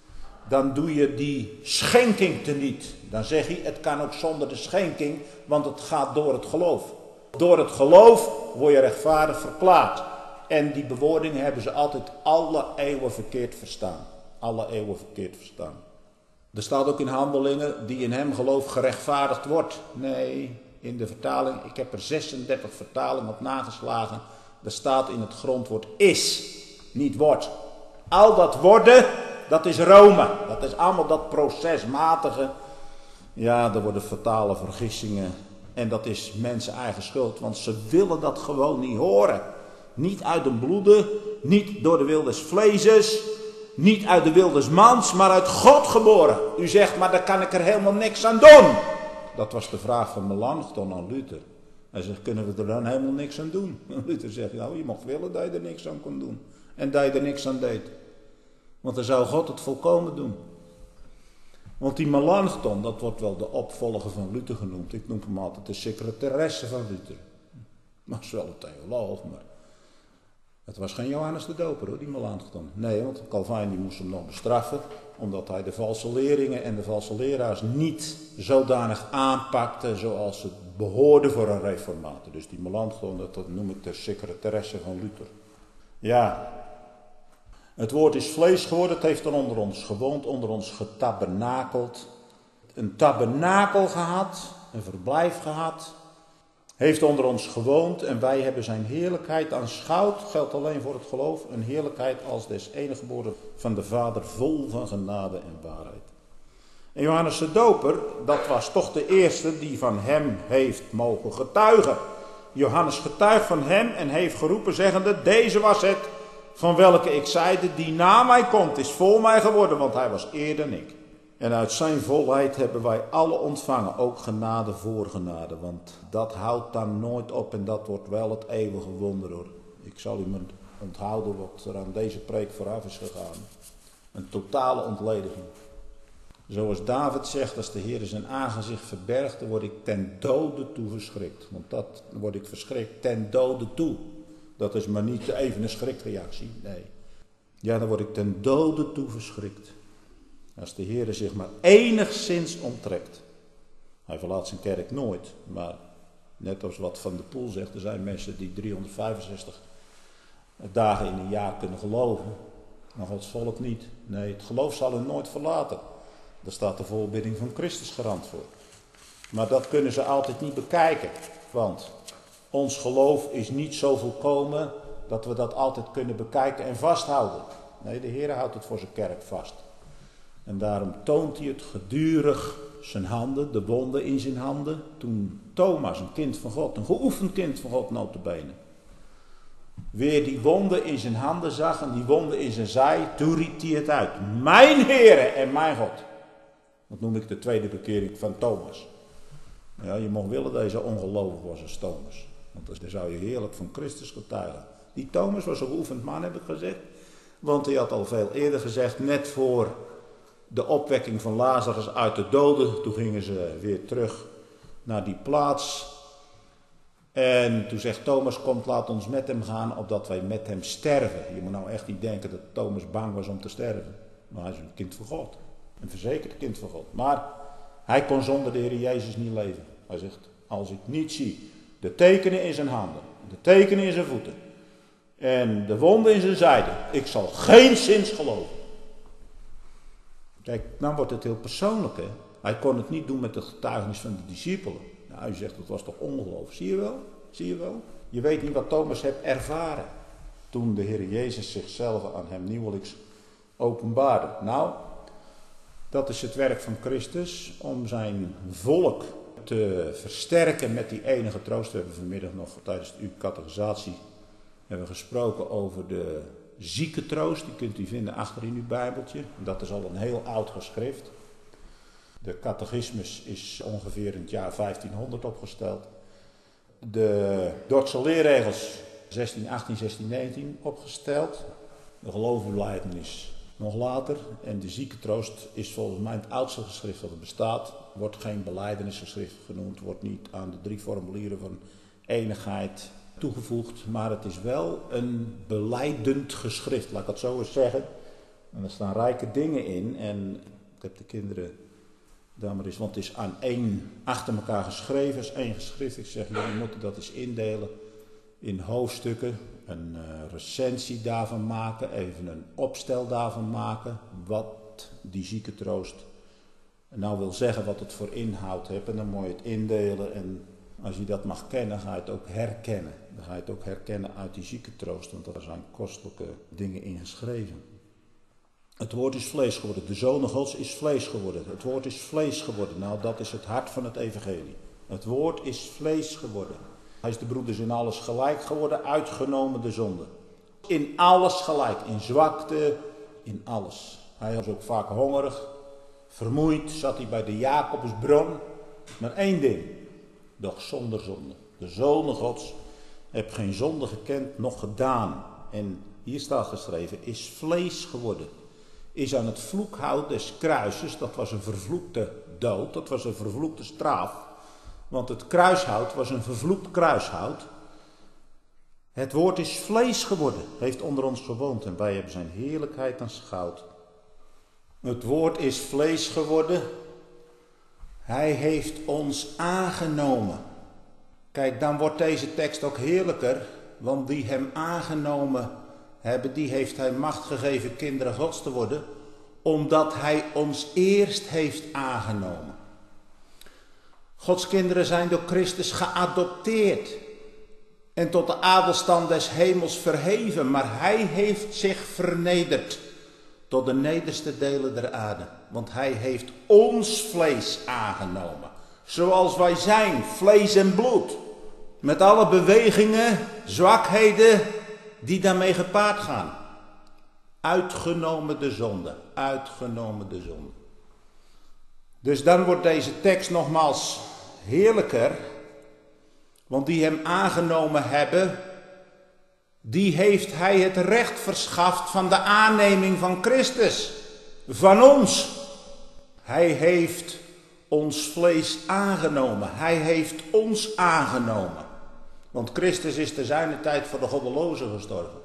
[SPEAKER 1] Dan doe je die schenking teniet. Dan zeg je, het kan ook zonder de schenking, want het gaat door het geloof. Door het geloof word je rechtvaardig verklaard. En die bewoordingen hebben ze altijd alle eeuwen verkeerd verstaan. Alle eeuwen verkeerd verstaan. Er staat ook in Handelingen, die in hem geloof gerechtvaardigd wordt. Nee, in de vertaling, ik heb er 36 vertalingen op nageslagen. Er staat in het grondwoord is, niet wordt. Al dat worden, dat is Rome. Dat is allemaal dat procesmatige. Ja, er worden fatale vergissingen. En dat is mensen eigen schuld, want ze willen dat gewoon niet horen. Niet uit de bloede, niet door de wil des vleeses, niet uit de wil des mans, maar uit God geboren. U zegt, maar daar kan ik er helemaal niks aan doen. Dat was de vraag van Melanchthon aan Luther. Hij zegt, kunnen we er dan helemaal niks aan doen? Luther zegt, nou, je mocht willen dat je er niks aan kon doen. En dat je er niks aan deed. Want dan zou God het volkomen doen. Want die Melanchthon, dat wordt wel de opvolger van Luther genoemd. Ik noem hem altijd de secretaresse van Luther. Dat is wel een theoloog, maar het was geen Johannes de Doper hoor, die Melanchthon. Nee, want Calvijn die moest hem nog bestraffen, omdat hij de valse leringen en de valse leraars niet zodanig aanpakte zoals het behoorde voor een reformator. Dus die Melanchthon, dat noem ik de secretaresse van Luther. Ja, het woord is vlees geworden, het heeft dan onder ons gewoond, onder ons getabernakeld. Een tabernakel gehad, een verblijf gehad. Heeft onder ons gewoond en wij hebben zijn heerlijkheid aanschouwd. Geldt alleen voor het geloof. Een heerlijkheid als des enige geboren van de Vader, vol van genade en waarheid. En Johannes de Doper, dat was toch de eerste die van hem heeft mogen getuigen. Johannes getuigt van hem en heeft geroepen zeggende, deze was het van welke ik zeide, die na mij komt, is voor mij geworden, want hij was eerder dan ik. En uit zijn volheid hebben wij alle ontvangen, ook genade voor genade. Want dat houdt dan nooit op en dat wordt wel het eeuwige wonder hoor. Ik zal u maar onthouden wat er aan deze preek vooraf is gegaan. Een totale ontlediging. Zoals David zegt, als de Heer zijn aangezicht verbergt, dan word ik ten dode toe verschrikt. Want dat word ik verschrikt ten dode toe. Dat is maar niet even een schrikreactie, nee. Ja, dan word ik ten dode toe verschrikt. Als de Heer zich maar enigszins onttrekt. Hij verlaat zijn kerk nooit. Maar net als wat Van de Poel zegt. Er zijn mensen die 365 dagen in een jaar kunnen geloven. Maar Gods volk niet. Nee, het geloof zal hen nooit verlaten. Daar staat de voorbidding van Christus garant voor. Maar dat kunnen ze altijd niet bekijken. Want ons geloof is niet zo volkomen dat we dat altijd kunnen bekijken en vasthouden. Nee, de Heer houdt het voor zijn kerk vast. En daarom toont hij het gedurig zijn handen, de wonden in zijn handen. Toen Thomas, een kind van God, een geoefend kind van God nota bene, weer die wonden in zijn handen zag en die wonden in zijn zij, toen riep hij het uit. Mijn Heere en mijn God. Dat noem ik de tweede bekering van Thomas. Ja, je mag willen dat je zo ongelovig was als Thomas. Want dan zou je heerlijk van Christus getuigen. Die Thomas was een geoefend man, heb ik gezegd. Want hij had al veel eerder gezegd, net voor de opwekking van Lazarus uit de doden. Toen gingen ze weer terug naar die plaats. En toen zegt Thomas, komt, laat ons met hem gaan, opdat wij met hem sterven. Je moet nou echt niet denken dat Thomas bang was om te sterven. Maar hij is een kind van God. Een verzekerd kind van God. Maar hij kon zonder de Heer Jezus niet leven. Hij zegt, als ik niet zie de tekenen in zijn handen, de tekenen in zijn voeten en de wonden in zijn zijde, ik zal geenszins geloven. Kijk, dan wordt het heel persoonlijk, hè. Hij kon het niet doen met het getuigenis van de discipelen. Nou, hij zegt, dat was toch ongeloof. Zie je wel? Zie je wel? Je weet niet wat Thomas heeft ervaren toen de Heer Jezus zichzelf aan hem nieuwelijks openbaarde. Nou, dat is het werk van Christus om zijn volk te versterken met die enige troost. We hebben vanmiddag nog tijdens uw catechisatie hebben we gesproken over de ziekentroost. Die kunt u vinden achter in uw Bijbeltje. Dat is al een heel oud geschrift. De catechismus is ongeveer in het jaar 1500 opgesteld. De Dordtse leerregels 1618, 1619 opgesteld. De geloofsbelijdenis nog later. En de ziekentroost is volgens mij het oudste geschrift dat er bestaat. Wordt geen belijdenisgeschrift genoemd. Wordt niet aan de 3 formulieren van enigheid toegevoegd. Maar het is wel een belijdend geschrift. Laat ik het zo eens zeggen. En er staan rijke dingen in. En ik heb de kinderen daar maar eens. Want het is aan één achter elkaar geschreven. Het is één geschrift. Ik zeg, jullie moeten dat eens indelen in hoofdstukken. Een recensie daarvan maken. Even een opstel daarvan maken. Wat die ziekentroost nou wil zeggen. Wat het voor inhoud heeft. En dan moet je het indelen. En als je dat mag kennen, ga je het ook herkennen. Dan ga je het ook herkennen uit die ziekentroost. Want er zijn kostelijke dingen in geschreven. Het woord is vlees geworden. De Zoon Gods is vlees geworden. Het woord is vlees geworden. Nou, dat is het hart van het evangelie. Het woord is vlees geworden. Hij is de broeders in alles gelijk geworden, uitgenomen de zonde. In alles gelijk, in zwakte, in alles. Hij was ook vaak hongerig, vermoeid, zat hij bij de Jacobsbron. Maar één ding, doch zonder zonde. De Zoon Gods heeft geen zonde gekend, noch gedaan. En hier staat geschreven, is vlees geworden. Is aan het vloekhout des kruises, dat was een vervloekte dood, dat was een vervloekte straf. Want het kruishout was een vervloekt kruishout. Het woord is vlees geworden, heeft onder ons gewoond en wij hebben zijn heerlijkheid aanschouwd. Het woord is vlees geworden. Hij heeft ons aangenomen. Kijk, dan wordt deze tekst ook heerlijker, want die hem aangenomen hebben, die heeft hij macht gegeven kinderen Gods te worden, omdat hij ons eerst heeft aangenomen. Gods kinderen zijn door Christus geadopteerd en tot de adelstand des hemels verheven, maar hij heeft zich vernederd tot de nederste delen der aarde, want hij heeft ons vlees aangenomen, zoals wij zijn, vlees en bloed, met alle bewegingen, zwakheden die daarmee gepaard gaan. Uitgenomen de zonde, uitgenomen de zonde. Dus dan wordt deze tekst nogmaals heerlijker, want die hem aangenomen hebben, die heeft hij het recht verschaft van de aanneming van Christus, van ons. Hij heeft ons vlees aangenomen, hij heeft ons aangenomen. Want Christus is te zijner tijd voor de goddelozen gestorven.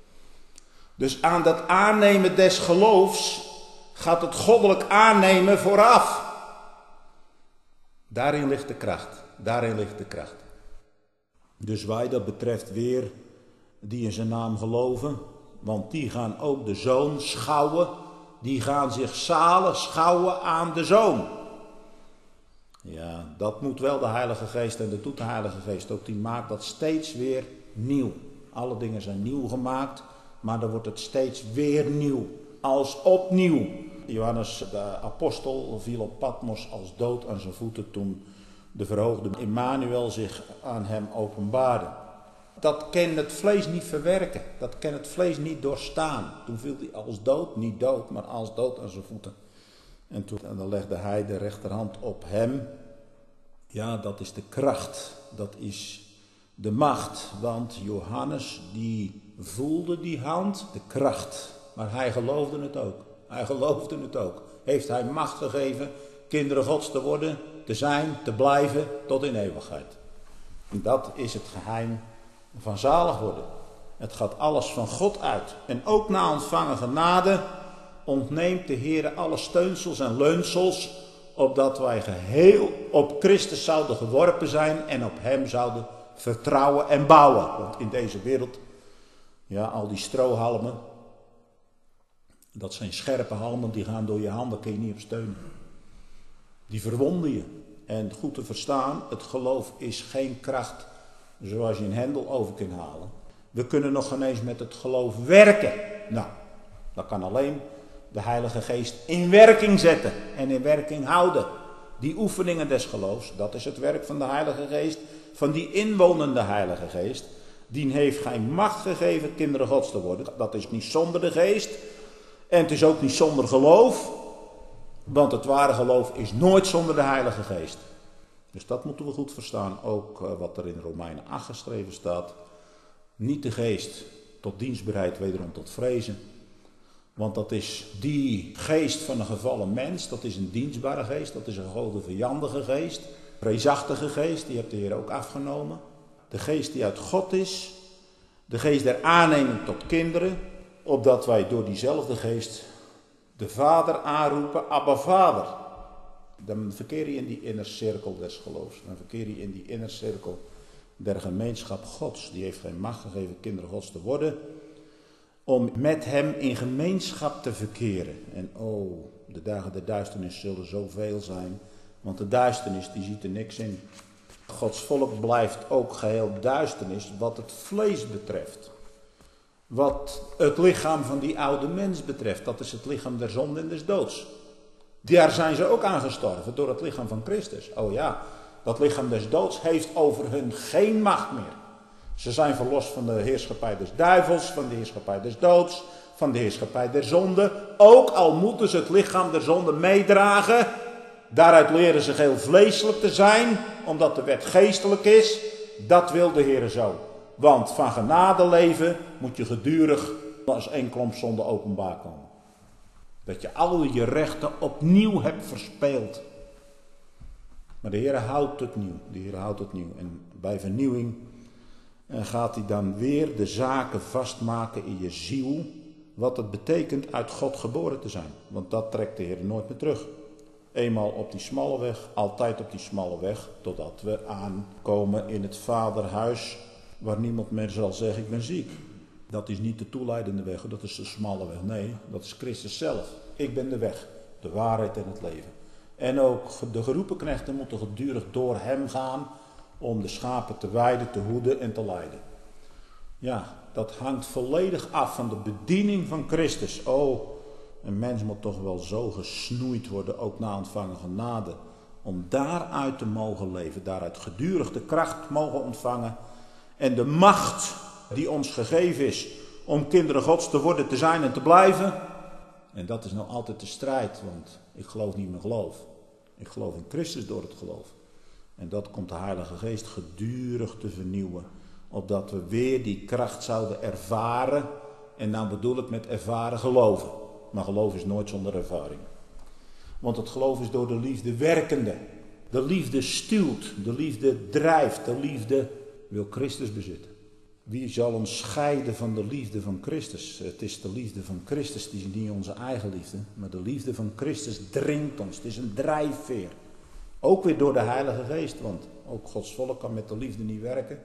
[SPEAKER 1] Dus aan dat aannemen des geloofs gaat het goddelijk aannemen vooraf. Daarin ligt de kracht. Daarin ligt de kracht. Dus wij, dat betreft weer, die in zijn naam geloven. Want die gaan ook de Zoon schouwen. Die gaan zich zalig schouwen aan de Zoon. Ja, dat moet wel de Heilige Geest en dat doet de Heilige Geest ook. Die maakt dat steeds weer nieuw. Alle dingen zijn nieuw gemaakt, maar dan wordt het steeds weer nieuw. Als opnieuw. Johannes de apostel viel op Patmos als dood aan zijn voeten toen de verhoogde Immanuel zich aan hem openbaarde. Dat kan het vlees niet verwerken. Dat kan het vlees niet doorstaan. Toen viel hij als dood, niet dood, maar als dood aan zijn voeten. En dan legde hij de rechterhand op hem. Ja, dat is de kracht. Dat is de macht. Want Johannes die voelde die hand, de kracht. Maar hij geloofde het ook. Hij geloofde het ook. Heeft hij macht gegeven kinderen Gods te worden, te zijn, te blijven tot in eeuwigheid. En dat is het geheim van zalig worden. Het gaat alles van God uit. En ook na ontvangen genade ontneemt de Heer alle steunsels en leunsels, opdat wij geheel op Christus zouden geworpen zijn en op hem zouden vertrouwen en bouwen. Want in deze wereld, ja, al die strohalmen, dat zijn scherpe halmen, die gaan door je handen, kun je niet op steunen. Die verwonden je. En goed te verstaan, het geloof is geen kracht zoals je een hendel over kunt halen. We kunnen nog geen eens met het geloof werken. Nou, dat kan alleen de Heilige Geest in werking zetten en in werking houden. Die oefeningen des geloofs, dat is het werk van de Heilige Geest, van die inwonende Heilige Geest. Die heeft geen macht gegeven kinderen Gods te worden. Dat is niet zonder de Geest en het is ook niet zonder geloof. Want het ware geloof is nooit zonder de Heilige Geest. Dus dat moeten we goed verstaan. Ook wat er in Romeinen 8 geschreven staat. Niet de geest tot dienstbereid, wederom tot vrezen. Want dat is die geest van een gevallen mens. Dat is een dienstbare geest. Dat is een grote vijandige geest. Vreesachtige geest, die heeft de Heer ook afgenomen. De geest die uit God is. De geest der aanneming tot kinderen. Opdat wij door diezelfde geest de Vader aanroepen, Abba Vader. Dan verkeer je in die innercirkel des geloofs. Dan verkeer je in die innercirkel der gemeenschap Gods. Die heeft geen macht gegeven kinderen Gods te worden. Om met hem in gemeenschap te verkeren. En oh, de dagen der duisternis zullen zoveel zijn. Want de duisternis die ziet er niks in. Gods volk blijft ook geheel duisternis wat het vlees betreft. Wat het lichaam van die oude mens betreft. Dat is het lichaam der zonde en des doods. Daar zijn ze ook aan gestorven door het lichaam van Christus. Oh ja, dat lichaam des doods heeft over hun geen macht meer. Ze zijn verlost van de heerschappij des duivels, van de heerschappij des doods, van de heerschappij der zonde. Ook al moeten ze het lichaam der zonde meedragen. Daaruit leren ze heel vleeselijk te zijn, omdat de wet geestelijk is. Dat wil de Heer zo. Want van genade leven moet je gedurig als één klomp zonde openbaar komen. Dat je al je rechten opnieuw hebt verspeeld. Maar de Heer houdt het nieuw. De Heer houdt het nieuw. En bij vernieuwing gaat hij dan weer de zaken vastmaken in je ziel. Wat het betekent uit God geboren te zijn. Want dat trekt de Heer nooit meer terug. Eenmaal op die smalle weg, altijd op die smalle weg. Totdat we aankomen in het vaderhuis. Waar niemand meer zal zeggen, ik ben ziek. Dat is niet de toeleidende weg, dat is de smalle weg. Nee, dat is Christus zelf. Ik ben de weg, de waarheid en het leven. En ook de geroepen knechten moeten gedurig door hem gaan om de schapen te weiden, te hoeden en te leiden. Ja, dat hangt volledig af van de bediening van Christus. Oh, een mens moet toch wel zo gesnoeid worden, ook na ontvangen genade, om daaruit te mogen leven, daaruit gedurig de kracht mogen ontvangen en de macht die ons gegeven is om kinderen Gods te worden, te zijn en te blijven. En dat is nou altijd de strijd, want ik geloof niet in mijn geloof. Ik geloof in Christus door het geloof. En dat komt de Heilige Geest gedurig te vernieuwen, opdat we weer die kracht zouden ervaren. En dan bedoel ik met ervaren geloven. Maar geloof is nooit zonder ervaring. Want het geloof is door de liefde werkende. De liefde stuwt, de liefde drijft, de liefde wil Christus bezitten. Wie zal ons scheiden van de liefde van Christus? Het is de liefde van Christus, die is niet onze eigen liefde. Maar de liefde van Christus dringt ons. Het is een drijfveer. Ook weer door de Heilige Geest, want ook Gods volk kan met de liefde niet werken.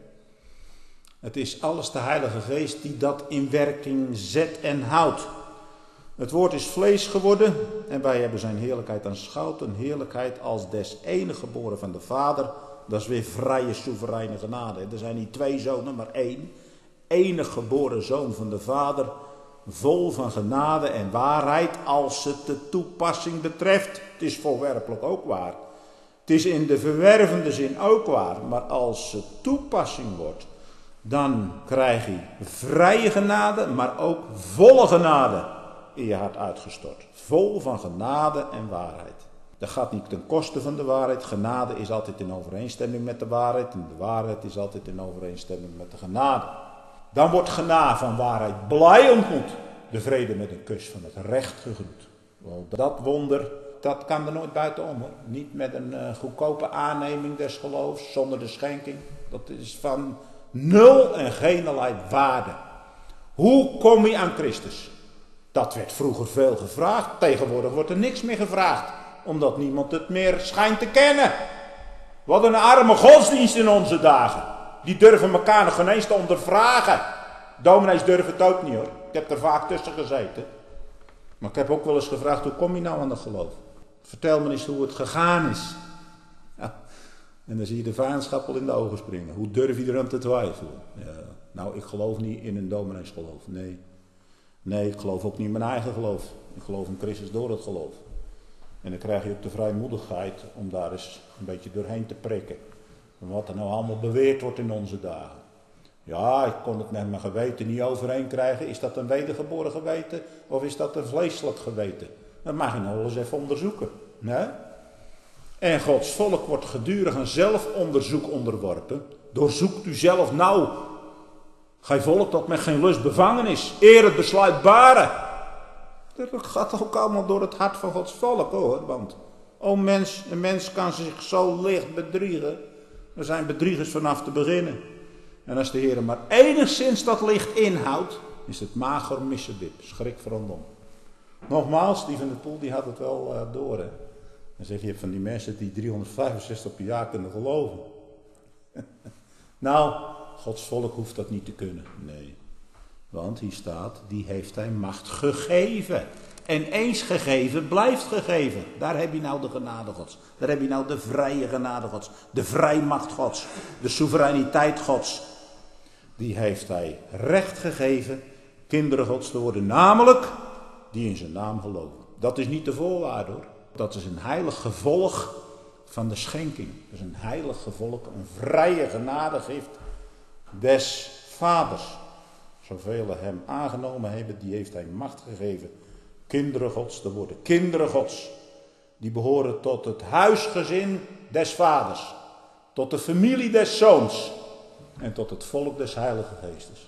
[SPEAKER 1] Het is alles de Heilige Geest die dat in werking zet en houdt. Het woord is vlees geworden en wij hebben zijn heerlijkheid aanschouwd. Een heerlijkheid als des enige geboren van de Vader. Dat is weer vrije, soevereine genade. Er zijn niet twee zonen, maar één. Enig geboren zoon van de Vader. Vol van genade en waarheid als het de toepassing betreft. Het is voorwerpelijk ook waar. Het is in de verwervende zin ook waar. Maar als het toepassing wordt, dan krijg je vrije genade, maar ook volle genade in je hart uitgestort. Vol van genade en waarheid. Dat gaat niet ten koste van de waarheid. Genade is altijd in overeenstemming met de waarheid. En de waarheid is altijd in overeenstemming met de genade. Dan wordt genade van waarheid blij ontmoet. De vrede met een kus van het recht gegroet. Want dat wonder dat kan er nooit buitenom hoor. Niet met een goedkope aanneming des geloofs, zonder de schenking. Dat is van nul en geenerlei waarde. Hoe kom je aan Christus? Dat werd vroeger veel gevraagd. Tegenwoordig wordt er niks meer gevraagd. Omdat niemand het meer schijnt te kennen. Wat een arme godsdienst in onze dagen. Die durven elkaar nog ineens te ondervragen. Dominees durven het ook niet hoor. Ik heb er vaak tussen gezeten. Maar ik heb ook wel eens gevraagd, hoe kom je nou aan het geloof? Vertel me eens hoe het gegaan is. Ja. En dan zie je de vijandschap al in de ogen springen. Hoe durf je eraan te twijfelen? Ja. Nou, ik geloof niet in een domineesgeloof. Nee, ik geloof ook niet in mijn eigen geloof. Ik geloof in Christus door het geloof. En dan krijg je ook de vrijmoedigheid om daar eens een beetje doorheen te prikken. Wat er nou allemaal beweerd wordt in onze dagen. Ja, ik kon het met mijn geweten niet overeen krijgen. Is dat een wedergeboren geweten of is dat een vleeselijk geweten? Dat mag je nou wel eens even onderzoeken. Nee? En Gods volk wordt gedurig aan zelfonderzoek onderworpen. Doorzoekt u zelf nou. Gij volk dat met geen lust bevangen is. Eer het besluitbare. Dat gaat ook allemaal door het hart van Gods volk hoor. Want, een mens kan zich zo licht bedriegen. Er zijn bedriegers vanaf te beginnen. En als de Heer maar enigszins dat licht inhoudt, is het mager missebib. Schrik verandom. Nogmaals, Steven de Poel die had het wel door. Hè? Dan zeg je, je hebt van die mensen die 365 per jaar kunnen geloven. Nou, Gods volk hoeft dat niet te kunnen. Nee. Want hier staat, die heeft hij macht gegeven. En eens gegeven, blijft gegeven. Daar heb je nou de genade Gods. Daar heb je nou de vrije genade Gods. De vrijmacht Gods. De soevereiniteit Gods. Die heeft hij recht gegeven kinderen Gods te worden. Namelijk, die in zijn naam geloven. Dat is niet de voorwaarde hoor. Dat is een heilig gevolg van de schenking. Dat is een heilig gevolg, een vrije genadegift des Vaders. Zoveel hem aangenomen hebben, die heeft hij macht gegeven kinderen Gods te worden. Kinderen Gods, die behoren tot het huisgezin des Vaders. Tot de familie des Zoons. En tot het volk des Heilige Geestes.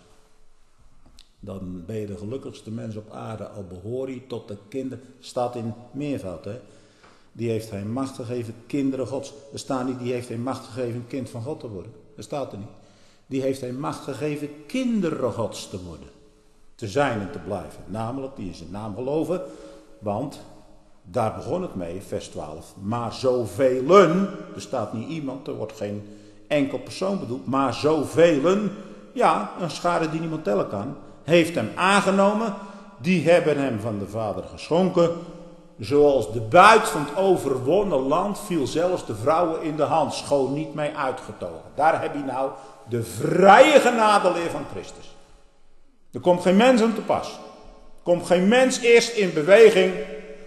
[SPEAKER 1] Dan ben je de gelukkigste mens op aarde, al behoor je tot de kinderen. Staat in meervoud, hè. Die heeft hij macht gegeven, kinderen Gods. Er staat niet, die heeft hij macht gegeven, een kind van God te worden. Dat staat er niet. Die heeft hij macht gegeven, kinderen Gods te worden. Te zijn en te blijven. Namelijk, die in zijn naam geloven. Want, daar begon het mee, vers 12. Maar zovelen, er staat niet iemand, er wordt geen enkel persoon bedoeld. Maar zovelen, ja, een schare die niemand tellen kan, heeft hem aangenomen. Die hebben hem van de Vader geschonken. Zoals de buit van het overwonnen land viel zelfs de vrouwen in de hand. Schoon niet mee uitgetogen. Daar heb je nou de vrije genadeleer van Christus. Er komt geen mens aan te pas. Er komt geen mens eerst in beweging.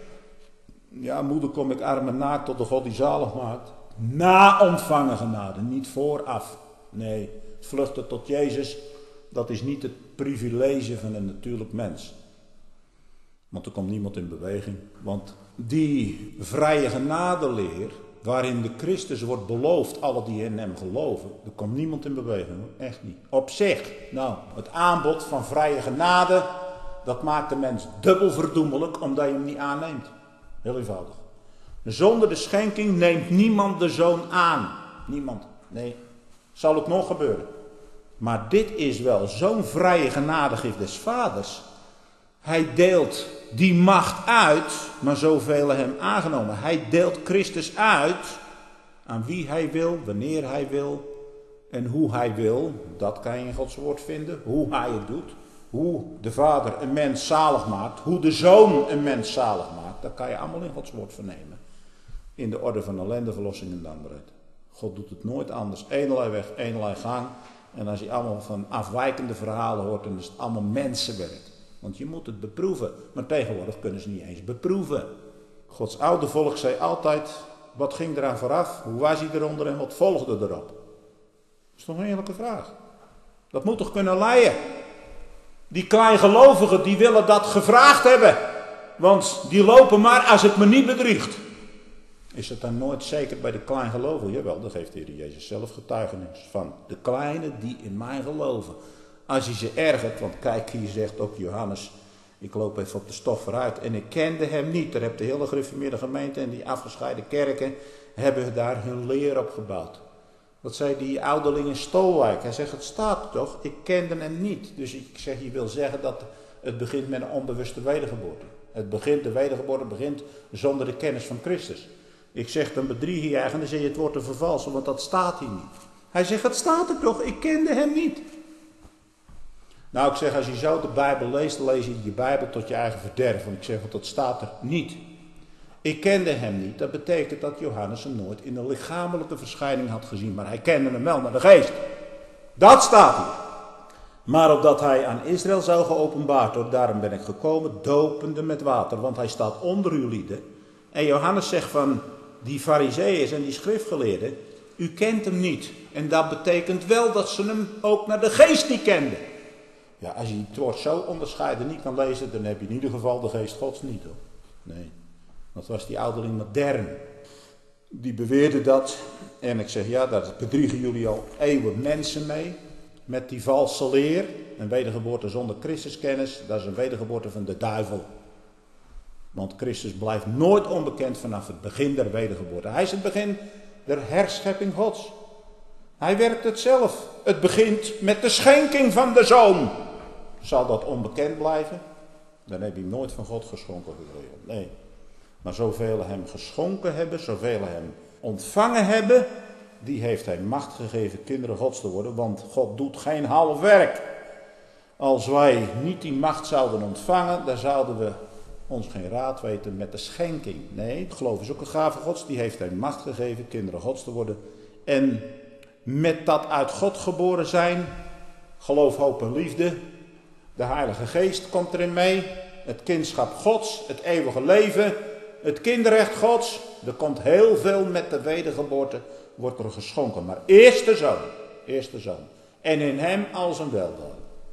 [SPEAKER 1] Ja, moeder, kom ik arm en naakt tot de God die zalig maakt. Na ontvangen genade, niet vooraf. Nee, vluchten tot Jezus, dat is niet het privilege van een natuurlijk mens. Want er komt niemand in beweging. Want die vrije genadeleer, waarin de Christus wordt beloofd, alle die in hem geloven, er komt niemand in beweging, echt niet. Op zich, nou, het aanbod van vrije genade, dat maakt de mens dubbel verdoemelijk, omdat je hem niet aanneemt. Heel eenvoudig. Zonder de schenking neemt niemand de zoon aan. Niemand, nee. Zal het nog gebeuren. Maar dit is wel zo'n vrije genadegift des Vaders. Hij deelt die macht uit, maar zoveel hem aangenomen. Hij deelt Christus uit aan wie hij wil, wanneer hij wil en hoe hij wil. Dat kan je in Gods woord vinden, hoe hij het doet. Hoe de Vader een mens zalig maakt, hoe de Zoon een mens zalig maakt. Dat kan je allemaal in Gods woord vernemen. In de orde van ellende, verlossing en dankbaarheid. God doet het nooit anders. Enerlei weg, enerlei gang. En als je allemaal van afwijkende verhalen hoort, dan is het allemaal mensenwerk. Want je moet het beproeven. Maar tegenwoordig kunnen ze niet eens beproeven. Gods oude volk zei altijd, wat ging eraan vooraf? Hoe was hij eronder en wat volgde erop? Dat is toch een eerlijke vraag. Dat moet toch kunnen leiden? Die kleingelovigen, die willen dat gevraagd hebben. Want die lopen maar als het me niet bedriegt. Is het dan nooit zeker bij de kleingelovigen? Jawel, dat geeft de Heer Jezus zelf getuigenis van. De kleine die in mij geloven. Als je ze ergert, want kijk, hier zegt ook Johannes Ik loop even op de stof vooruit. En ik kende hem niet. Daar heeft de hele gereformeerde gemeente en die afgescheiden kerken hebben daar hun leer op gebouwd. Dat zei die ouderling in Stolwijk. Hij zegt, het staat toch, ik kende hem niet. Dus ik zeg, je wil zeggen dat het begint met een onbewuste wedergeboorte. De wedergeboorte begint zonder de kennis van Christus. Ik zeg, dan bedrieg je eigenlijk en dan zeg je het woord te vervalsen, want dat staat hier niet. Hij zegt, het staat er toch, ik kende hem niet. Nou, ik zeg, als je zo de Bijbel leest, dan lees je je Bijbel tot je eigen verderf. Want ik zeg, want dat staat er niet. Ik kende hem niet. Dat betekent dat Johannes hem nooit in een lichamelijke verschijning had gezien. Maar hij kende hem wel naar de geest. Dat staat hier. Maar opdat hij aan Israël zou geopenbaard worden, daarom ben ik gekomen, dopende met water. Want hij staat onder uw lieden. En Johannes zegt van die farizeeërs en die schriftgeleerden, u kent hem niet. En dat betekent wel dat ze hem ook naar de geest niet kenden. Ja, als je het woord zo onderscheiden niet kan lezen, dan heb je in ieder geval de geest Gods niet, hoor. Nee, dat was die ouderling modern. Die beweerde dat. En ik zeg, ja, daar bedriegen jullie al eeuwen mensen mee. Met die valse leer. Een wedergeboorte zonder Christuskennis, dat is een wedergeboorte van de duivel. Want Christus blijft nooit onbekend vanaf het begin der wedergeboorte. Hij is het begin der herschepping Gods. Hij werkt het zelf. Het begint met de schenking van de Zoon. Zal dat onbekend blijven? Dan heb je nooit van God geschonken gekregen. Nee. Maar zoveel hem geschonken hebben, zoveel hem ontvangen hebben, die heeft hij macht gegeven kinderen Gods te worden. Want God doet geen half werk. Als wij niet die macht zouden ontvangen, dan zouden we ons geen raad weten met de schenking. Nee, het geloof is ook een gave Gods. Die heeft hij macht gegeven kinderen Gods te worden. En met dat uit God geboren zijn, geloof, hoop en liefde, de Heilige Geest komt erin mee, het kindschap Gods, het eeuwige leven, het kinderrecht Gods. Er komt heel veel met de wedergeboorte, wordt er geschonken. Maar eerst de Zoon. En in hem als een weldaad.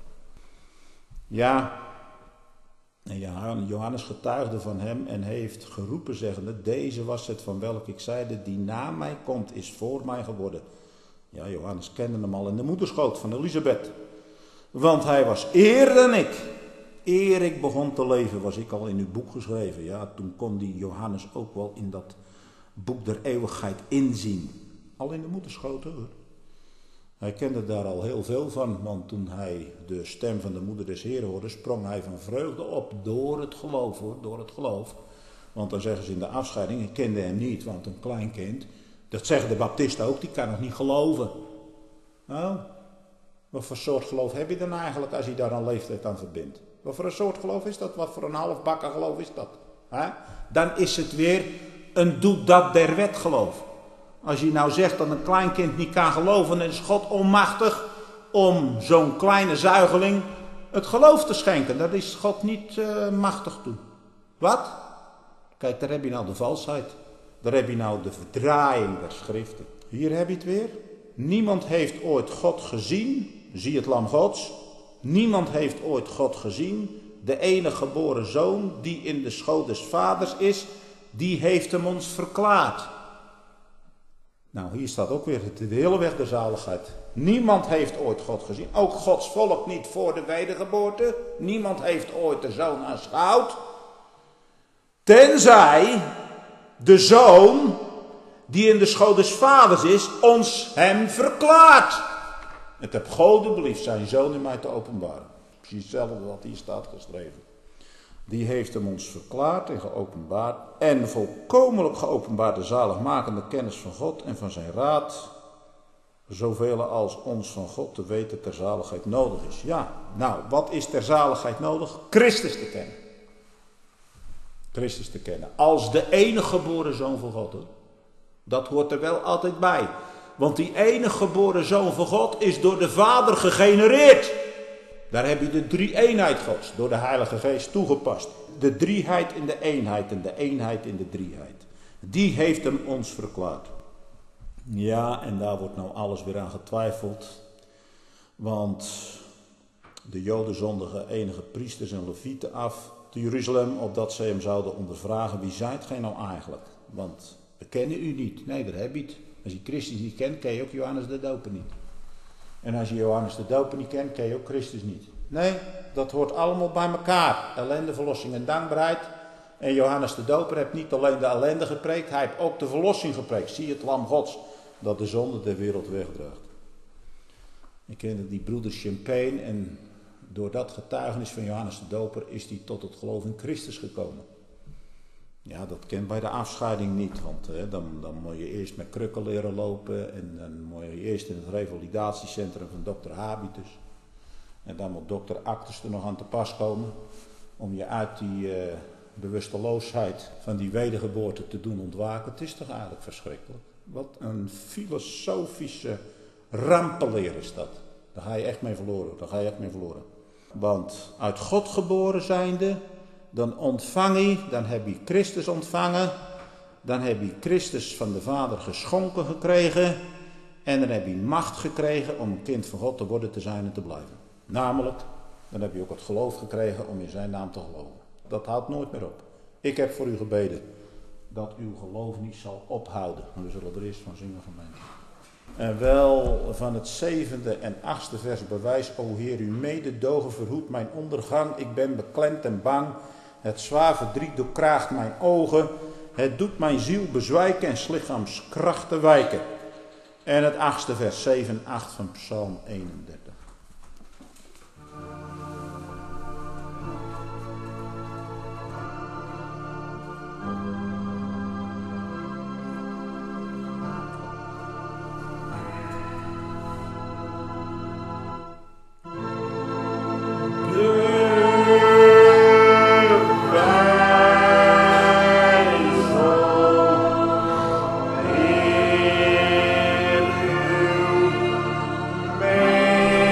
[SPEAKER 1] Ja, en Johannes getuigde van hem en heeft geroepen zeggende, deze was het van welk ik zeide, die na mij komt, is voor mij geworden. Ja, Johannes kende hem al in de moederschoot van Elisabeth. Want hij was eer dan ik. Eer ik begon te leven, was ik al in uw boek geschreven. Ja, toen kon die Johannes ook wel in dat boek der eeuwigheid inzien. Al in de moederschoot, hoor. Hij kende daar al heel veel van, want toen hij de stem van de moeder des Heeren hoorde, sprong hij van vreugde op door het geloof, hoor, door het geloof. Want dan zeggen ze in de afscheiding, ik kende hem niet, want een klein kind, dat zeggen de baptisten ook, die kan nog niet geloven. Nou, wat voor soort geloof heb je dan eigenlijk als je daar een leeftijd aan verbindt? Wat voor een soort geloof is dat? Wat voor een halfbakken geloof is dat? Dan is het weer een doet dat der wet geloof. Als je nou zegt dat een klein kind niet kan geloven, dan is God onmachtig om zo'n kleine zuigeling het geloof te schenken. Dat is God niet machtig toe. Wat? Kijk, daar heb je nou de valsheid. Daar heb je nou de verdraaiing der schriften. Hier heb je het weer. Niemand heeft ooit God gezien. Zie het lam Gods. Niemand heeft ooit God gezien. De enige geboren zoon die in de schoot des vaders is, die heeft hem ons verklaard. Nou, hier staat ook weer de hele weg der zaligheid. Niemand heeft ooit God gezien. Ook Gods volk niet voor de wedergeboorte. Niemand heeft ooit de zoon aanschouwd. Tenzij de zoon die in de schoot des vaders is, ons hem verklaart. Het heb God belief zijn zoon in mij te openbaren. Precies hetzelfde wat hier staat geschreven. Die heeft hem ons verklaard en geopenbaard. En volkomenlijk geopenbaard de zaligmakende kennis van God en van zijn raad. Zoveel als ons van God te weten ter zaligheid nodig is. Ja, nou, wat is ter zaligheid nodig? Christus te kennen. Christus te kennen. Als de enige geboren zoon van God, hoor. Dat hoort er wel altijd bij. Want die enige geboren zoon van God is door de Vader gegenereerd. Daar heb je de drie-eenheid Gods door de Heilige Geest toegepast. De drieheid in de eenheid en de eenheid in de drieheid. Die heeft hem ons verklaard. Ja, en daar wordt nou alles weer aan getwijfeld. Want de Joden zondigen enige priesters en levieten af te Jeruzalem, opdat ze hem zouden ondervragen, wie zijt gij nou eigenlijk? Want we kennen u niet. Nee, daar heb je het. Als je Christus niet kent, ken je ook Johannes de Doper niet. En als je Johannes de Doper niet kent, ken je ook Christus niet. Nee, dat hoort allemaal bij elkaar. Ellende, verlossing en dankbaarheid. En Johannes de Doper heeft niet alleen de ellende gepreekt, hij heeft ook de verlossing gepreekt. Zie het lam Gods dat de zonde der wereld wegdraagt. Ik kende die broeder Champagne en door dat getuigenis van Johannes de Doper is hij tot het geloof in Christus gekomen. Ja, dat kent bij de afscheiding niet, want dan moet je eerst met krukken leren lopen en dan moet je eerst in het revalidatiecentrum van dokter Habitus. En dan moet dokter Actus er nog aan te pas komen om je uit die bewusteloosheid van die wedergeboorte te doen ontwaken. Het is toch eigenlijk verschrikkelijk. Wat een filosofische rampenleer is dat. Daar ga je echt mee verloren. Want uit God geboren zijnde, dan heb je Christus ontvangen, dan heb je Christus van de Vader geschonken gekregen en dan heb je macht gekregen om een kind van God te worden, te zijn en te blijven. Namelijk, dan heb je ook het geloof gekregen om in zijn naam te geloven. Dat houdt nooit meer op. Ik heb voor u gebeden dat uw geloof niet zal ophouden. We zullen er eerst van zingen, gemeente. En wel van het 7e en 8e vers bewijs, o Heer, uw mededogen verhoedt mijn ondergang. Ik ben beklemd en bang. Het zwaar verdriet doorkraagt mijn ogen. Het doet mijn ziel bezwijken en 's lichaams krachten wijken. En het 8e vers, 7 en 8 van Psalm 31.
[SPEAKER 2] May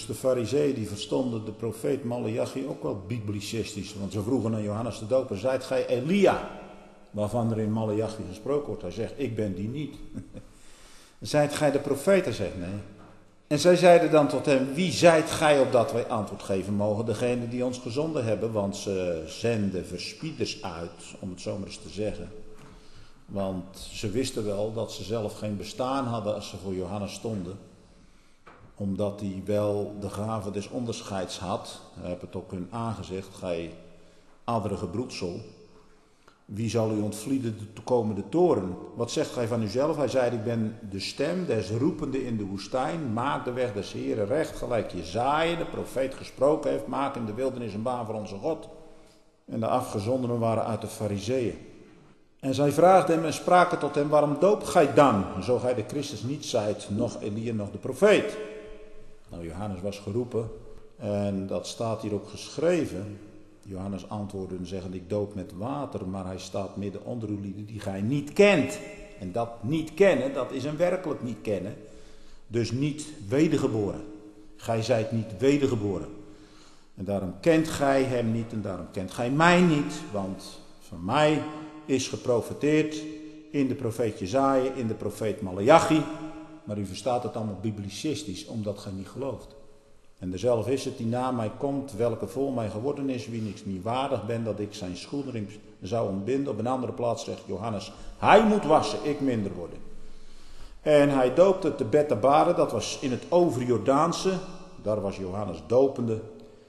[SPEAKER 1] de farizeeën die verstonden de profeet Maleachi ook wel biblicistisch. Want ze vroegen aan Johannes de Doper, zijt gij Elia? Waarvan er in Maleachi gesproken wordt. Hij zegt, ik ben die niet. Zijt gij de profeet? Hij zegt, nee. En zij zeiden dan tot hem, wie zijt gij opdat wij antwoord geven mogen? Degene die ons gezonden hebben, want ze zenden verspieders uit, om het zo maar eens te zeggen. Want ze wisten wel dat ze zelf geen bestaan hadden als ze voor Johannes stonden. Omdat hij wel de gave des onderscheids had. Hij heeft het ook hun aangezegd, gij adderige broedsel. Wie zal u ontvlieden de toekomende toren? Wat zegt gij van uzelf? Hij zei, ik ben de stem des roepende in de woestijn. Maak de weg des Heren recht, gelijk Jesaja, de profeet, gesproken heeft. Maak in de wildernis een baan voor onze God. En de afgezondenen waren uit de farizeeën. En zij vraagden hem en spraken tot hem, waarom doopt gij dan? Zo gij de Christus niet zijt, nog Elia, nog de profeet. Nou, Johannes was geroepen en dat staat hier ook geschreven. Johannes antwoordde en zeggen, ik doop met water, maar hij staat midden onder uw lieden die gij niet kent. En dat niet kennen, dat is een werkelijk niet kennen. Dus niet wedergeboren. Gij zijt niet wedergeboren. En daarom kent gij hem niet en daarom kent gij mij niet. Want van mij is geprofeteerd in de profeet Jesaja, in de profeet Maleachi. Maar u verstaat het allemaal biblicistisch, omdat gij niet gelooft. En dezelfde is het die na mij komt, welke voor mij geworden is, wie ik niet waardig ben dat ik zijn schoenriem zou ontbinden. Op een andere plaats zegt Johannes, hij moet wassen, ik minder worden. En hij doopte te Bethabara, dat was in het overjordaanse, daar was Johannes dopende.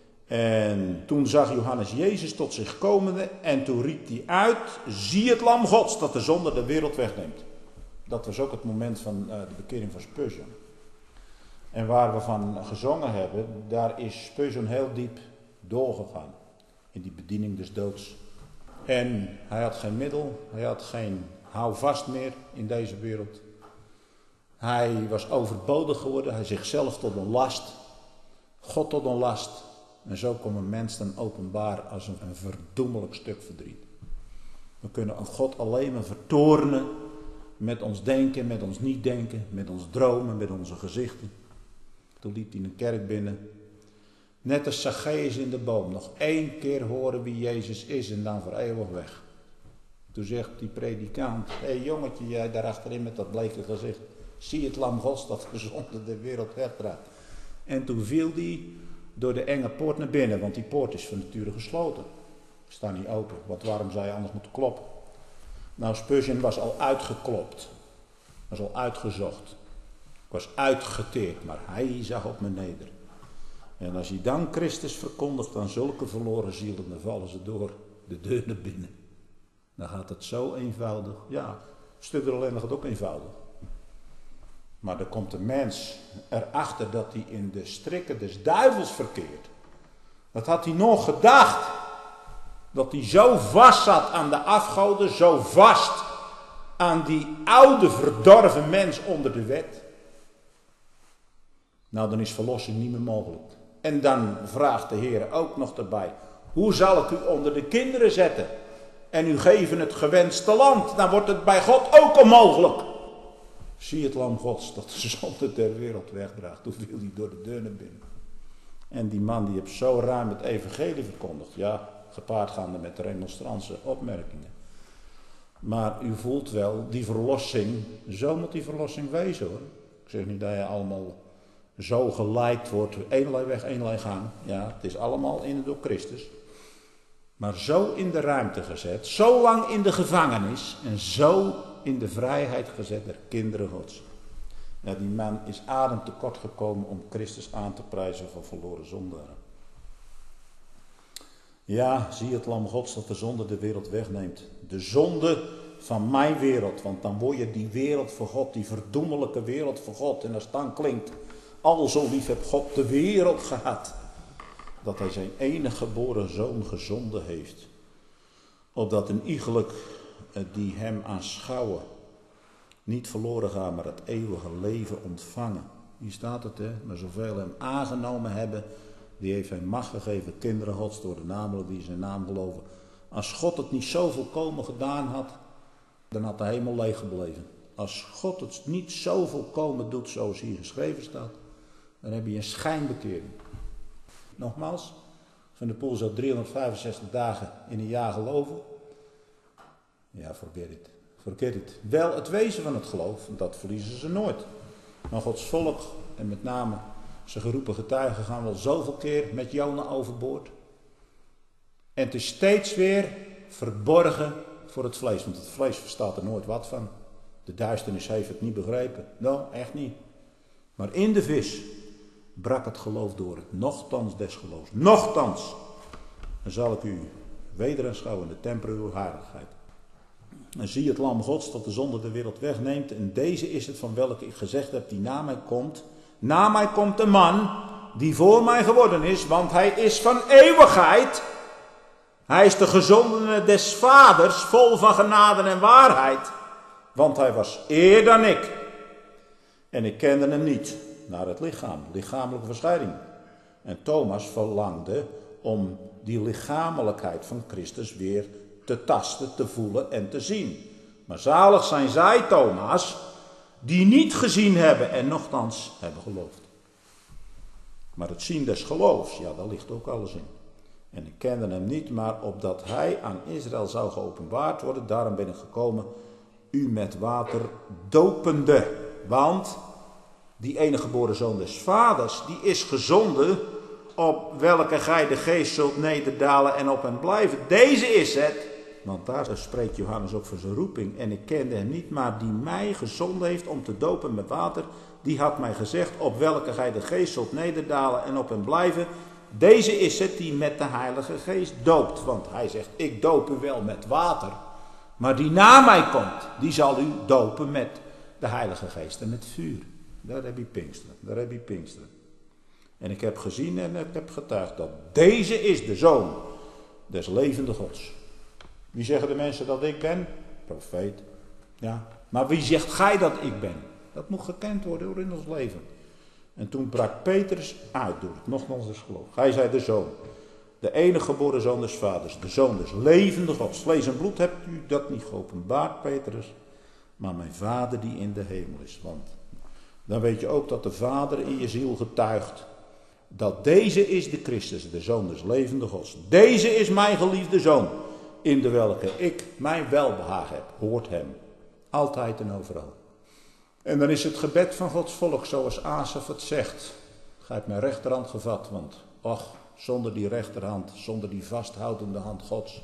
[SPEAKER 1] En toen zag Johannes Jezus tot zich komende en toen riep hij uit, zie het lam Gods dat de zonde de wereld wegneemt. Dat was ook het moment van de bekering van Spurgeon. En waar we van gezongen hebben, daar is Spurgeon heel diep doorgegaan. In die bediening des doods. En hij had geen middel, hij had geen houvast meer in deze wereld. Hij was overbodig geworden, hij zichzelf tot een last. God tot een last. En zo komt een mens dan openbaar als een verdoemelijk stuk verdriet. We kunnen God alleen maar vertoornen met ons denken, met ons niet denken, met ons dromen, met onze gezichten. Toen liep hij een kerk binnen. Net als Zacchaeus in de boom. Nog 1 keer horen wie Jezus is en dan voor eeuwig weg. Toen zegt die predikant, hé jongetje, jij daar achterin met dat bleke gezicht. Zie het lam Gods dat de zonde de wereld wegdraagt. En toen viel hij door de enge poort naar binnen. Want die poort is van nature gesloten. Staat niet open. Want waarom zou je anders moeten kloppen? Nou, Spurgeon was al uitgeklopt. Was al uitgezocht. Ik was uitgeteerd, maar hij zag op me neder. En als hij dan Christus verkondigt aan zulke verloren zielen, dan vallen ze door de deur naar binnen. Dan gaat het zo eenvoudig. Ja, Stubberlijn gaat het ook eenvoudig. Maar dan komt de mens erachter dat hij in de strikken des duivels verkeert. Dat had hij nog gedacht. Dat hij zo vast zat aan de afgoden, zo vast aan die oude verdorven mens onder de wet. Nou, dan is verlossing niet meer mogelijk. En dan vraagt de Heer ook nog erbij, hoe zal ik u onder de kinderen zetten? En u geven het gewenste land, dan wordt het bij God ook onmogelijk. Zie het lam Gods dat de zonde ter wereld wegdraagt. Toen viel hij door de deur naar binnen. En die man die heeft zo ruim het evangelie verkondigd. Ja, gepaardgaande met remonstrantse opmerkingen. Maar u voelt wel, die verlossing, zo moet die verlossing wezen hoor. Ik zeg niet dat je allemaal zo geleid wordt, één lei weg, één lei gaan. Ja, het is allemaal in en door Christus. Maar zo in de ruimte gezet, zo lang in de gevangenis en zo in de vrijheid gezet der kinderen Gods. Ja, die man is ademtekort gekomen om Christus aan te prijzen voor verloren zondaren. Ja, zie het lam Gods dat de zonde de wereld wegneemt. De zonde van mijn wereld, want dan word je die wereld voor God, die verdoemelijke wereld voor God. En als het dan klinkt, al zo lief heeft God de wereld gehad, dat hij zijn enige geboren zoon gezonden heeft. Opdat een iegelijk die hem aanschouwen, niet verloren gaan, maar het eeuwige leven ontvangen. Hier staat het, hè, maar zoveel hem aangenomen hebben, die heeft hij macht gegeven, kinderen Gods, door de namelijk die in zijn naam geloven. Als God het niet zo volkomen gedaan had, dan had de hemel leeg gebleven. Als God het niet zo volkomen doet zoals hier geschreven staat, Dan heb je een schijnbekering. Nogmaals, Van der Poel zou 365 dagen in een jaar geloven. Ja, forget it. Forget it. Wel het wezen van het geloof, dat verliezen ze nooit. Maar Gods volk, en met name zijn geroepen getuigen, gaan wel zoveel keer met Jona overboord. En het is steeds weer verborgen voor het vlees. Want het vlees verstaat er nooit wat van. De duisternis heeft het niet begrepen. Nou, echt niet. Maar in de vis brak het geloof door. Nochtans des geloofs. Nochtans. Dan zal ik u weder aanschouwen in de tempel uw heiligheid. En zie het lam Gods dat de zonde de wereld wegneemt. En deze is het van welke ik gezegd heb die na mij komt. Na mij komt de man die voor mij geworden is. Want hij is van eeuwigheid. Hij is de gezondene des vaders, vol van genade en waarheid. Want hij was eer dan ik. En ik kende hem niet naar het lichaam, lichamelijke verscheiding. En Thomas verlangde om die lichamelijkheid van Christus weer te tasten, te voelen en te zien. Maar zalig zijn zij, Thomas, die niet gezien hebben en nochtans hebben geloofd. Maar het zien des geloofs, ja, daar ligt ook alles in. En ik kende hem niet, maar opdat hij aan Israël zou geopenbaard worden, daarom ben ik gekomen, u met water dopende. Want die enige geboren zoon des vaders, die is gezonden, op welke gij de geest zult nederdalen en op hem blijven. Deze is het, want daar spreekt Johannes ook voor zijn roeping. En ik kende hem niet, maar die mij gezonden heeft om te dopen met water, die had mij gezegd, op welke gij de geest zult nederdalen en op hem blijven. Deze is het die met de Heilige Geest doopt. Want hij zegt, ik doop u wel met water. Maar die na mij komt, die zal u dopen met de Heilige Geest en met vuur. Daar heb je Pinksteren. Daar heb je Pinksteren. En ik heb gezien en ik heb getuigd dat deze is de Zoon des levende Gods. Wie zeggen de mensen dat ik ben? Profeet. Ja. Maar wie zegt gij dat ik ben? Dat moet gekend worden hoor in ons leven. En toen brak Petrus uit door het nogmaals des geloof. Gij zijt de Zoon. De enige geboren Zoon des Vaders. De Zoon des levende Gods. Vlees en bloed hebt u dat niet geopenbaard, Petrus. Maar mijn Vader die in de hemel is. Want dan weet je ook dat de Vader in je ziel getuigt. Dat deze is de Christus, de Zoon des levende Gods. Deze is mijn geliefde Zoon. In de welke ik mijn welbehagen heb. Hoort hem. Altijd en overal. En dan is het gebed van Gods volk zoals Asaf het zegt. Gij hebt mijn rechterhand gevat, want och, zonder die rechterhand, zonder die vasthoudende hand Gods.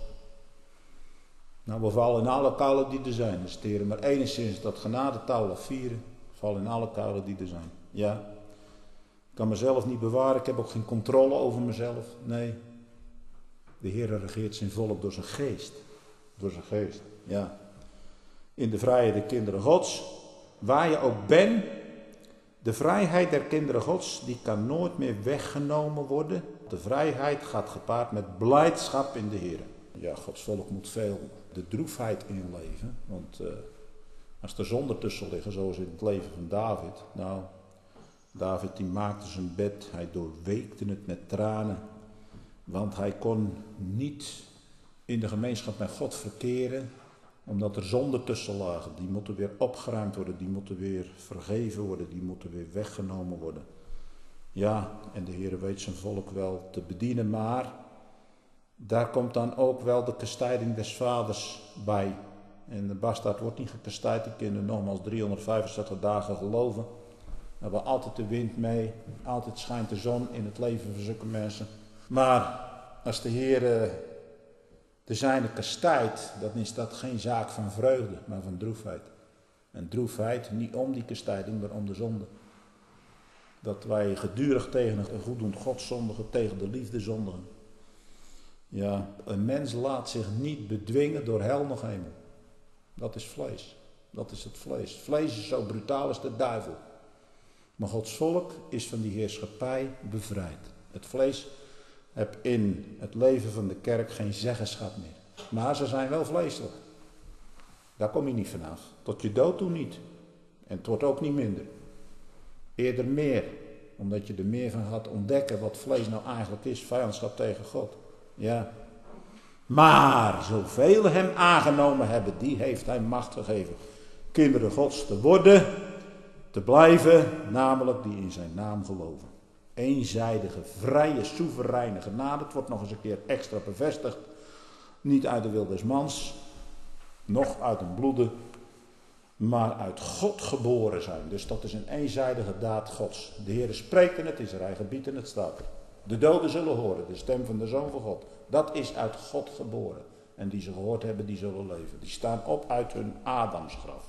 [SPEAKER 1] Nou, we vallen in alle kuilen die er zijn. Dus steren maar enigszins dat genadetouw laat vieren. Vallen in alle kuilen die er zijn. Ja, ik kan mezelf niet bewaren, ik heb ook geen controle over mezelf. Nee, de Heer regeert zijn volk door zijn geest. Door zijn geest, ja. In de vrijheid der kinderen Gods. Waar je ook bent, de vrijheid der kinderen Gods, die kan nooit meer weggenomen worden. De vrijheid gaat gepaard met blijdschap in de Heer. Ja, Gods volk moet veel de droefheid inleven. Want als er zonde tussen liggen, zoals in het leven van David. Nou, David die maakte zijn bed, hij doorweekte het met tranen. Want hij kon niet in de gemeenschap met God verkeren. Omdat er zonden tussen lagen. Die moeten weer opgeruimd worden. Die moeten weer vergeven worden. Die moeten weer weggenomen worden. Ja, en de Heer weet zijn volk wel te bedienen. Maar daar komt dan ook wel de kastijding des vaders bij. En de bastaard wordt niet gekastijd. De kinderen nogmaals 365 dagen geloven. We hebben altijd de wind mee. Altijd schijnt de zon in het leven van zulke mensen. Maar als de Heer de zijne kastijdt, dan is dat geen zaak van vreugde, maar van droefheid. En droefheid niet om die kastijding, maar om de zonde. Dat wij gedurig tegen een goeddoend God zondigen, tegen de liefde zondigen. Ja, een mens laat zich niet bedwingen door hel nog hemel. Dat is vlees. Dat is het vlees. Vlees is zo brutaal als de duivel. Maar Gods volk is van die heerschappij bevrijd. Het vlees heeft in het leven van de kerk geen zeggenschap meer. Maar ze zijn wel vleeselijk. Daar kom je niet vanaf. Tot je dood toe niet. En het wordt ook niet minder. Eerder meer. Omdat je er meer van gaat ontdekken wat vlees nou eigenlijk is. Vijandschap tegen God. Ja. Maar zoveel hem aangenomen hebben, die heeft hij macht gegeven. Kinderen Gods te worden. te blijven, namelijk die in zijn naam geloven. Eenzijdige, vrije, soevereine genade. Het wordt nog eens een keer extra bevestigd. Niet uit de wil des mans, noch uit een bloede, maar uit God geboren zijn. Dus dat is een eenzijdige daad Gods. De Heere spreekt en het is er, hij gebiedt en het staat er. De doden zullen horen, de stem van de Zoon van God. Dat is uit God geboren. En die ze gehoord hebben, die zullen leven. Die staan op uit hun Adamsgraf.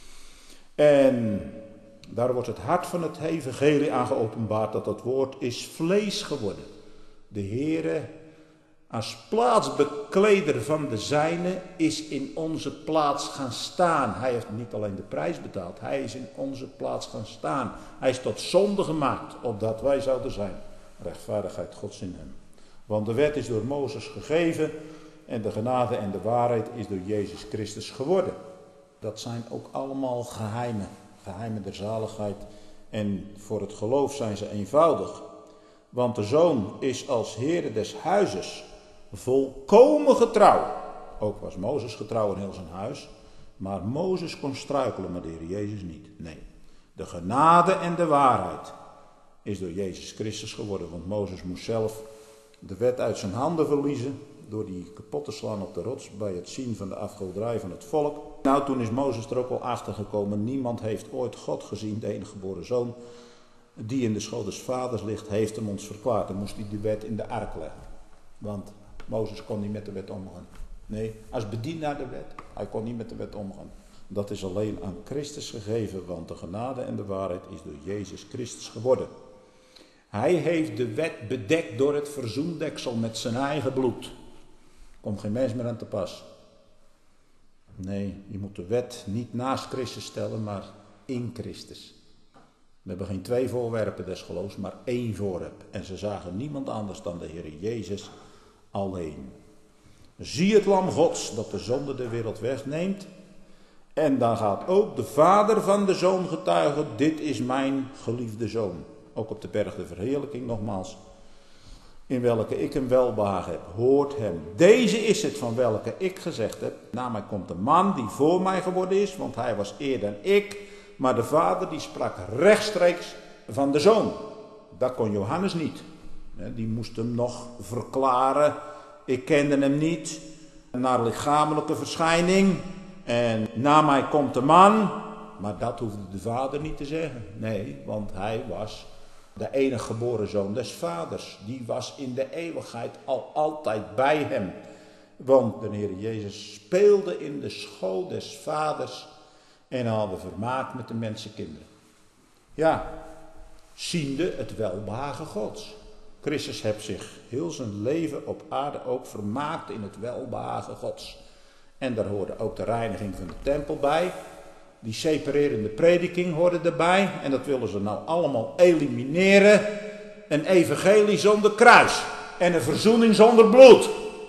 [SPEAKER 1] En daar wordt het hart van het evangelie aan geopenbaard, dat het woord is vlees geworden. De Heere, als plaatsbekleder van de zijne, is in onze plaats gaan staan. Hij heeft niet alleen de prijs betaald, hij is in onze plaats gaan staan. Hij is tot zonde gemaakt, opdat wij zouden zijn. Rechtvaardigheid Gods in hem. Want de wet is door Mozes gegeven en de genade en de waarheid is door Jezus Christus geworden. Dat zijn ook allemaal geheimen. Geheimen der zaligheid. En voor het geloof zijn ze eenvoudig. Want de Zoon is als Heere des huizes volkomen getrouw. Ook was Mozes getrouw in heel zijn huis. Maar Mozes kon struikelen, maar de Heer Jezus niet. Nee, de genade en de waarheid is door Jezus Christus geworden. Want Mozes moest zelf de wet uit zijn handen verliezen door die kapot te slaan op de rots bij het zien van de afgoderij van het volk. Nou, toen is Mozes er ook al achter gekomen. Niemand heeft ooit God gezien, de enige geboren zoon die in de schoot des vaders ligt, heeft hem ons verklaard. Dan moest hij de wet in de ark leggen. Want Mozes kon niet met de wet omgaan. Nee, als bedienaar de wet. Hij kon niet met de wet omgaan. Dat is alleen aan Christus gegeven, want de genade en de waarheid is door Jezus Christus geworden. Hij heeft de wet bedekt door het verzoendeksel met zijn eigen bloed. Komt geen mens meer aan te pas. Nee, je moet de wet niet naast Christus stellen, maar in Christus. We hebben geen twee voorwerpen des geloofs, maar één voorwerp. En ze zagen niemand anders dan de Heer Jezus alleen. Zie het lam Gods dat de zonde der wereld wegneemt. En dan gaat ook de vader van de zoon getuigen, dit is mijn geliefde zoon. Ook op de berg de verheerlijking nogmaals. In welke ik een welbehagen heb, hoort hem. Deze is het van welke ik gezegd heb. Na mij komt een man die voor mij geworden is, want hij was eer dan ik. Maar de vader die sprak rechtstreeks van de zoon. Dat kon Johannes niet. Die moest hem nog verklaren. Ik kende hem niet. Naar lichamelijke verschijning. En na mij komt de man. Maar dat hoefde de vader niet te zeggen. Nee, want hij was de enige geboren zoon des vaders. Die was in de eeuwigheid al altijd bij hem. Want de Heer Jezus speelde in de schoot des vaders. En hadden vermaak met de mensenkinderen. Ja, ziende het welbehagen Gods. Christus heeft zich heel zijn leven op aarde ook vermaakt in het welbehagen Gods. En daar hoorde ook de reiniging van de tempel bij. Die separerende prediking hoorde erbij. En dat willen ze nou allemaal elimineren. Een evangelie zonder kruis. En een verzoening zonder bloed.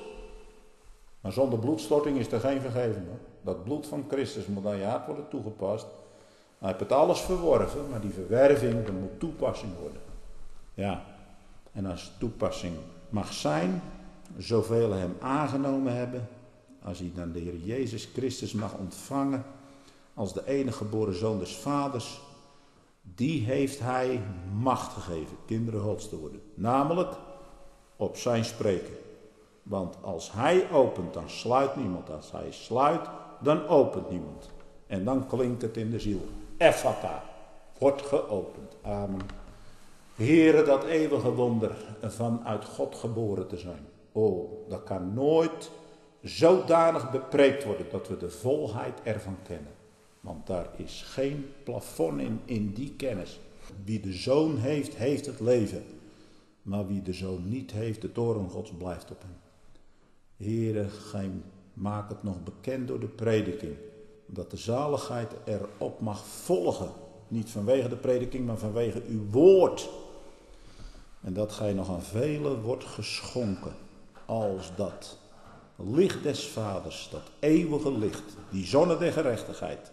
[SPEAKER 1] Maar zonder bloedstorting is er geen vergeving, hoor. Dat bloed van Christus moet aan je hart worden toegepast. Hij heeft het alles verworven, maar die verwerving, dat moet toepassing worden. Ja, en als toepassing mag zijn, zoveel hem aangenomen hebben, als hij dan de Heer Jezus Christus mag ontvangen, als de enige geboren zoon des vaders, die heeft hij macht gegeven, kinderen Gods te worden. Namelijk op zijn spreken. Want als hij opent, dan sluit niemand. Als hij sluit, dan opent niemand. En dan klinkt het in de ziel. Ephata, wordt geopend. Amen. Heere, dat eeuwige wonder van uit God geboren te zijn. Oh, dat kan nooit zodanig bepreekt worden dat we de volheid ervan kennen. Want daar is geen plafond in die kennis. Wie de Zoon heeft, heeft het leven. Maar wie de Zoon niet heeft, de toorn Gods blijft op hem. Heere, maak het nog bekend door de prediking. Dat de zaligheid erop mag volgen. Niet vanwege de prediking, maar vanwege uw woord. En dat gij nog aan velen wordt geschonken. Als dat licht des vaders, dat eeuwige licht, die zonne der gerechtigheid.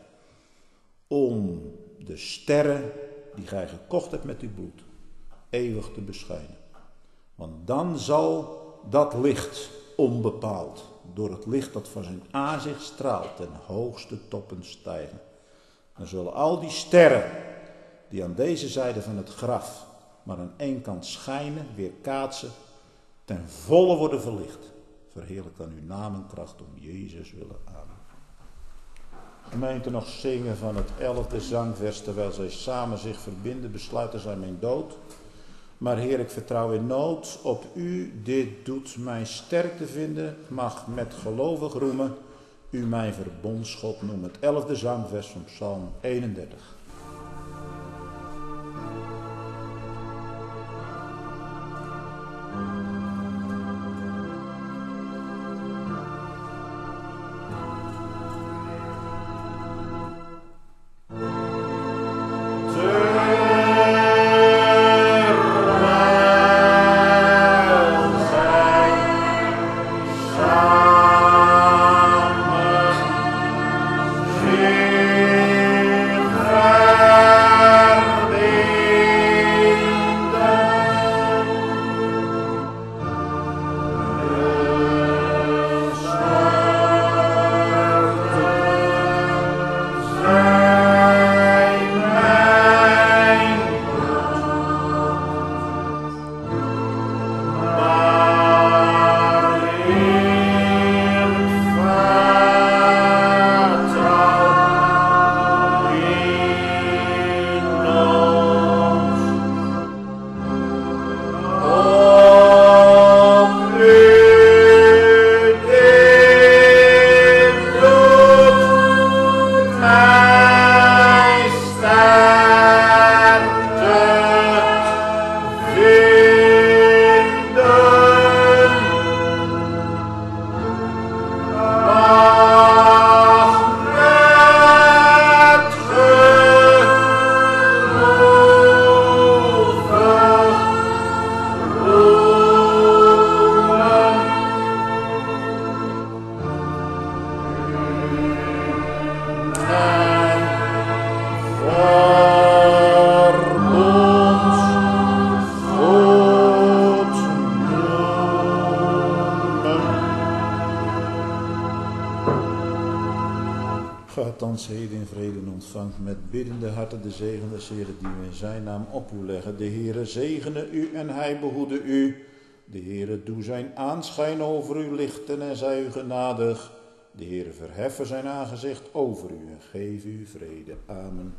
[SPEAKER 1] Om de sterren die gij gekocht hebt met uw bloed, eeuwig te beschijnen. Want dan zal dat licht onbepaald, door het licht dat van zijn aanzicht straalt, ten hoogste toppen stijgen. Dan zullen al die sterren die aan deze zijde van het graf maar aan één kant schijnen, weer kaatsen, ten volle worden verlicht. Verheerlijk dan uw naam en kracht om Jezus willen. Amen. Gemeente, nog zingen van het 11e zangvers, terwijl zij samen zich verbinden, besluiten zij mijn dood. Maar Heer, ik vertrouw in nood op u, dit doet mij sterk te vinden, mag met gelovig roemen, u mijn verbondsgod noemen. Het 11e zangvers van Psalm 31. Gaat dan heden in vrede en ontvangt met biddende harten de zegen des Heeren die we in zijn naam op u leggen. De Heere zegene u en hij behoede u. De Heere doe zijn aanschijn over u lichten en zij u genadig. De Heere verheffen zijn aangezicht over u en geef u vrede. Amen.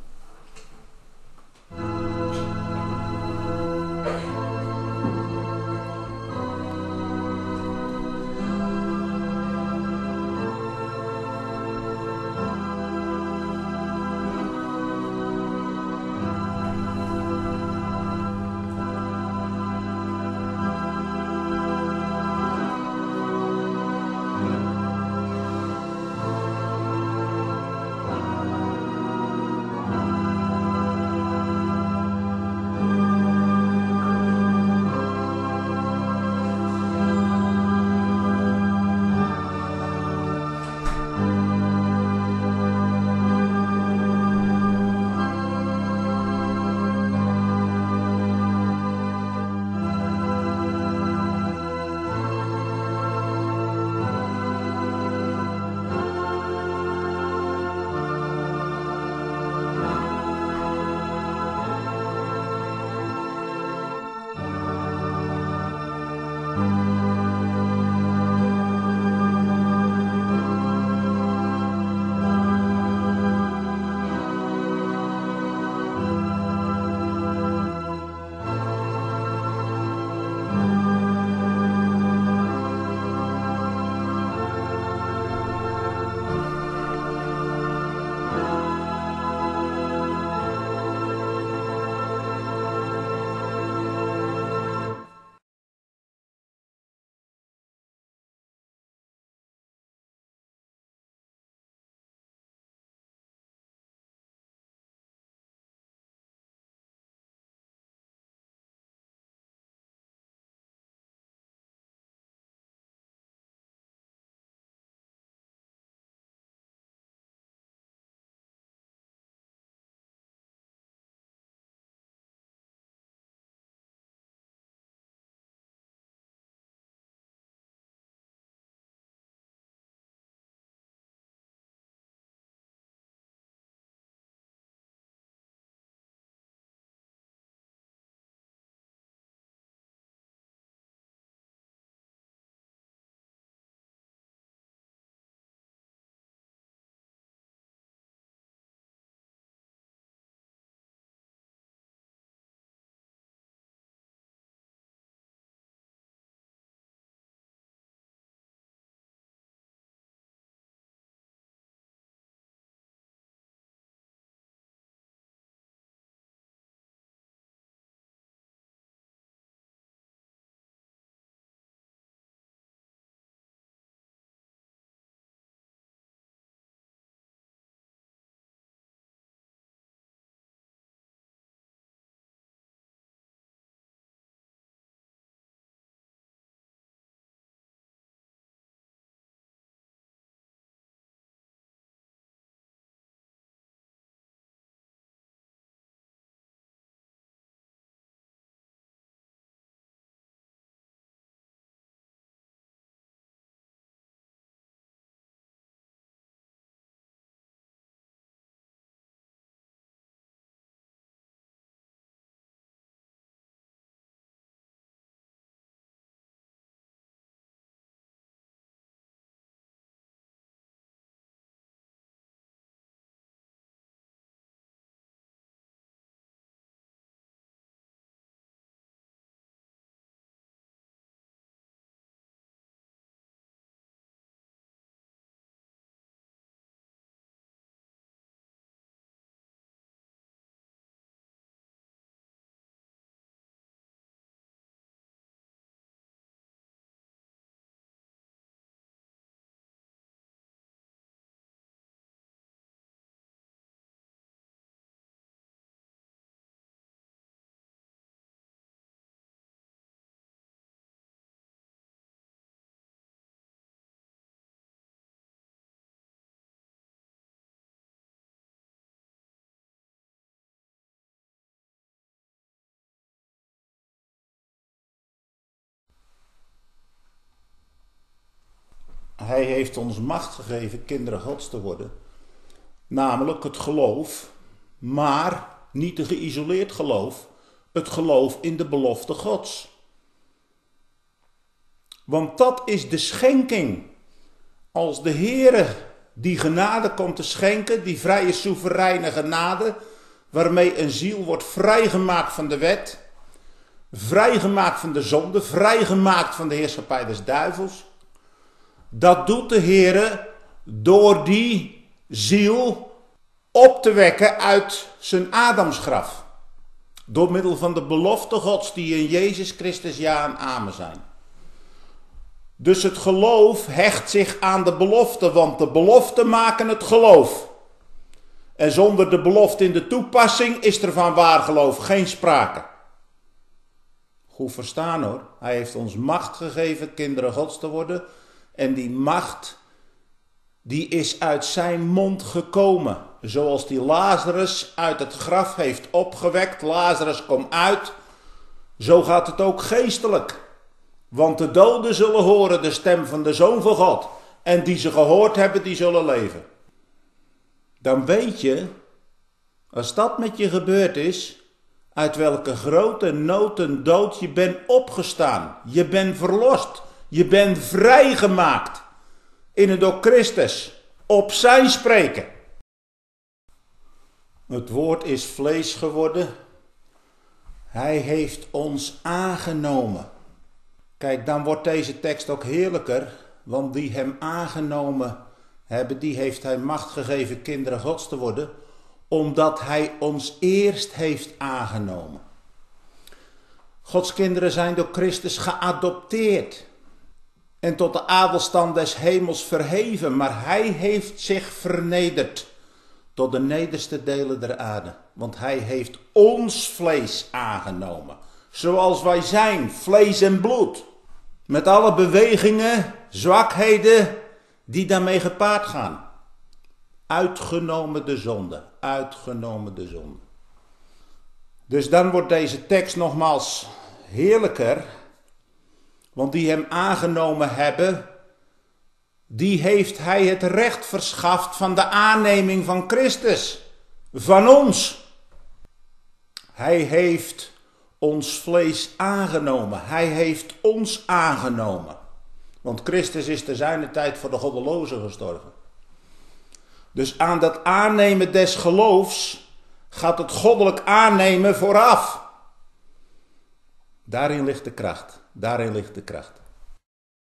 [SPEAKER 1] hij heeft ons macht gegeven kinderen Gods te worden. Namelijk het geloof, maar niet een geïsoleerd geloof. Het geloof in de belofte Gods. Want dat is de schenking. Als de Heere die genade komt te schenken, die vrije soevereine genade, waarmee een ziel wordt vrijgemaakt van de wet, vrijgemaakt van de zonde, vrijgemaakt van de heerschappij des duivels. Dat doet de Heere door die ziel op te wekken uit zijn Adamsgraf. Door middel van de belofte Gods die in Jezus Christus ja en amen zijn. Dus het geloof hecht zich aan de belofte, want de beloften maken het geloof. En zonder de belofte in de toepassing is er van waar geloof geen sprake. Goed verstaan hoor. Hij heeft ons macht gegeven kinderen Gods te worden. En die macht, die is uit zijn mond gekomen. Zoals die Lazarus uit het graf heeft opgewekt. Lazarus, kom uit. Zo gaat het ook geestelijk. Want de doden zullen horen de stem van de Zoon van God. En die ze gehoord hebben, die zullen leven. Dan weet je, als dat met je gebeurd is, uit welke grote nood en dood je bent opgestaan. Je bent verlost. Je bent vrijgemaakt. In het door Christus. Op zijn spreken. Het woord is vlees geworden. Hij heeft ons aangenomen. Kijk, dan wordt deze tekst ook heerlijker. Want die hem aangenomen hebben, die heeft hij macht gegeven kinderen Gods te worden. Omdat hij ons eerst heeft aangenomen. Gods kinderen zijn door Christus geadopteerd. En tot de adelstand des hemels verheven. Maar hij heeft zich vernederd. Tot de nederste delen der aarde. Want hij heeft ons vlees aangenomen. Zoals wij zijn, vlees en bloed. Met alle bewegingen, zwakheden die daarmee gepaard gaan. Uitgenomen de zonde. Uitgenomen de zonde. Dus dan wordt deze tekst nogmaals heerlijker. Want die hem aangenomen hebben, die heeft hij het recht verschaft van de aanneming van Christus. Van ons. Hij heeft ons vlees aangenomen. Hij heeft ons aangenomen. Want Christus is te zijner tijd voor de goddelozen gestorven. Dus aan dat aannemen des geloofs gaat het goddelijk aannemen vooraf. Daarin ligt de kracht. Daarin ligt de kracht.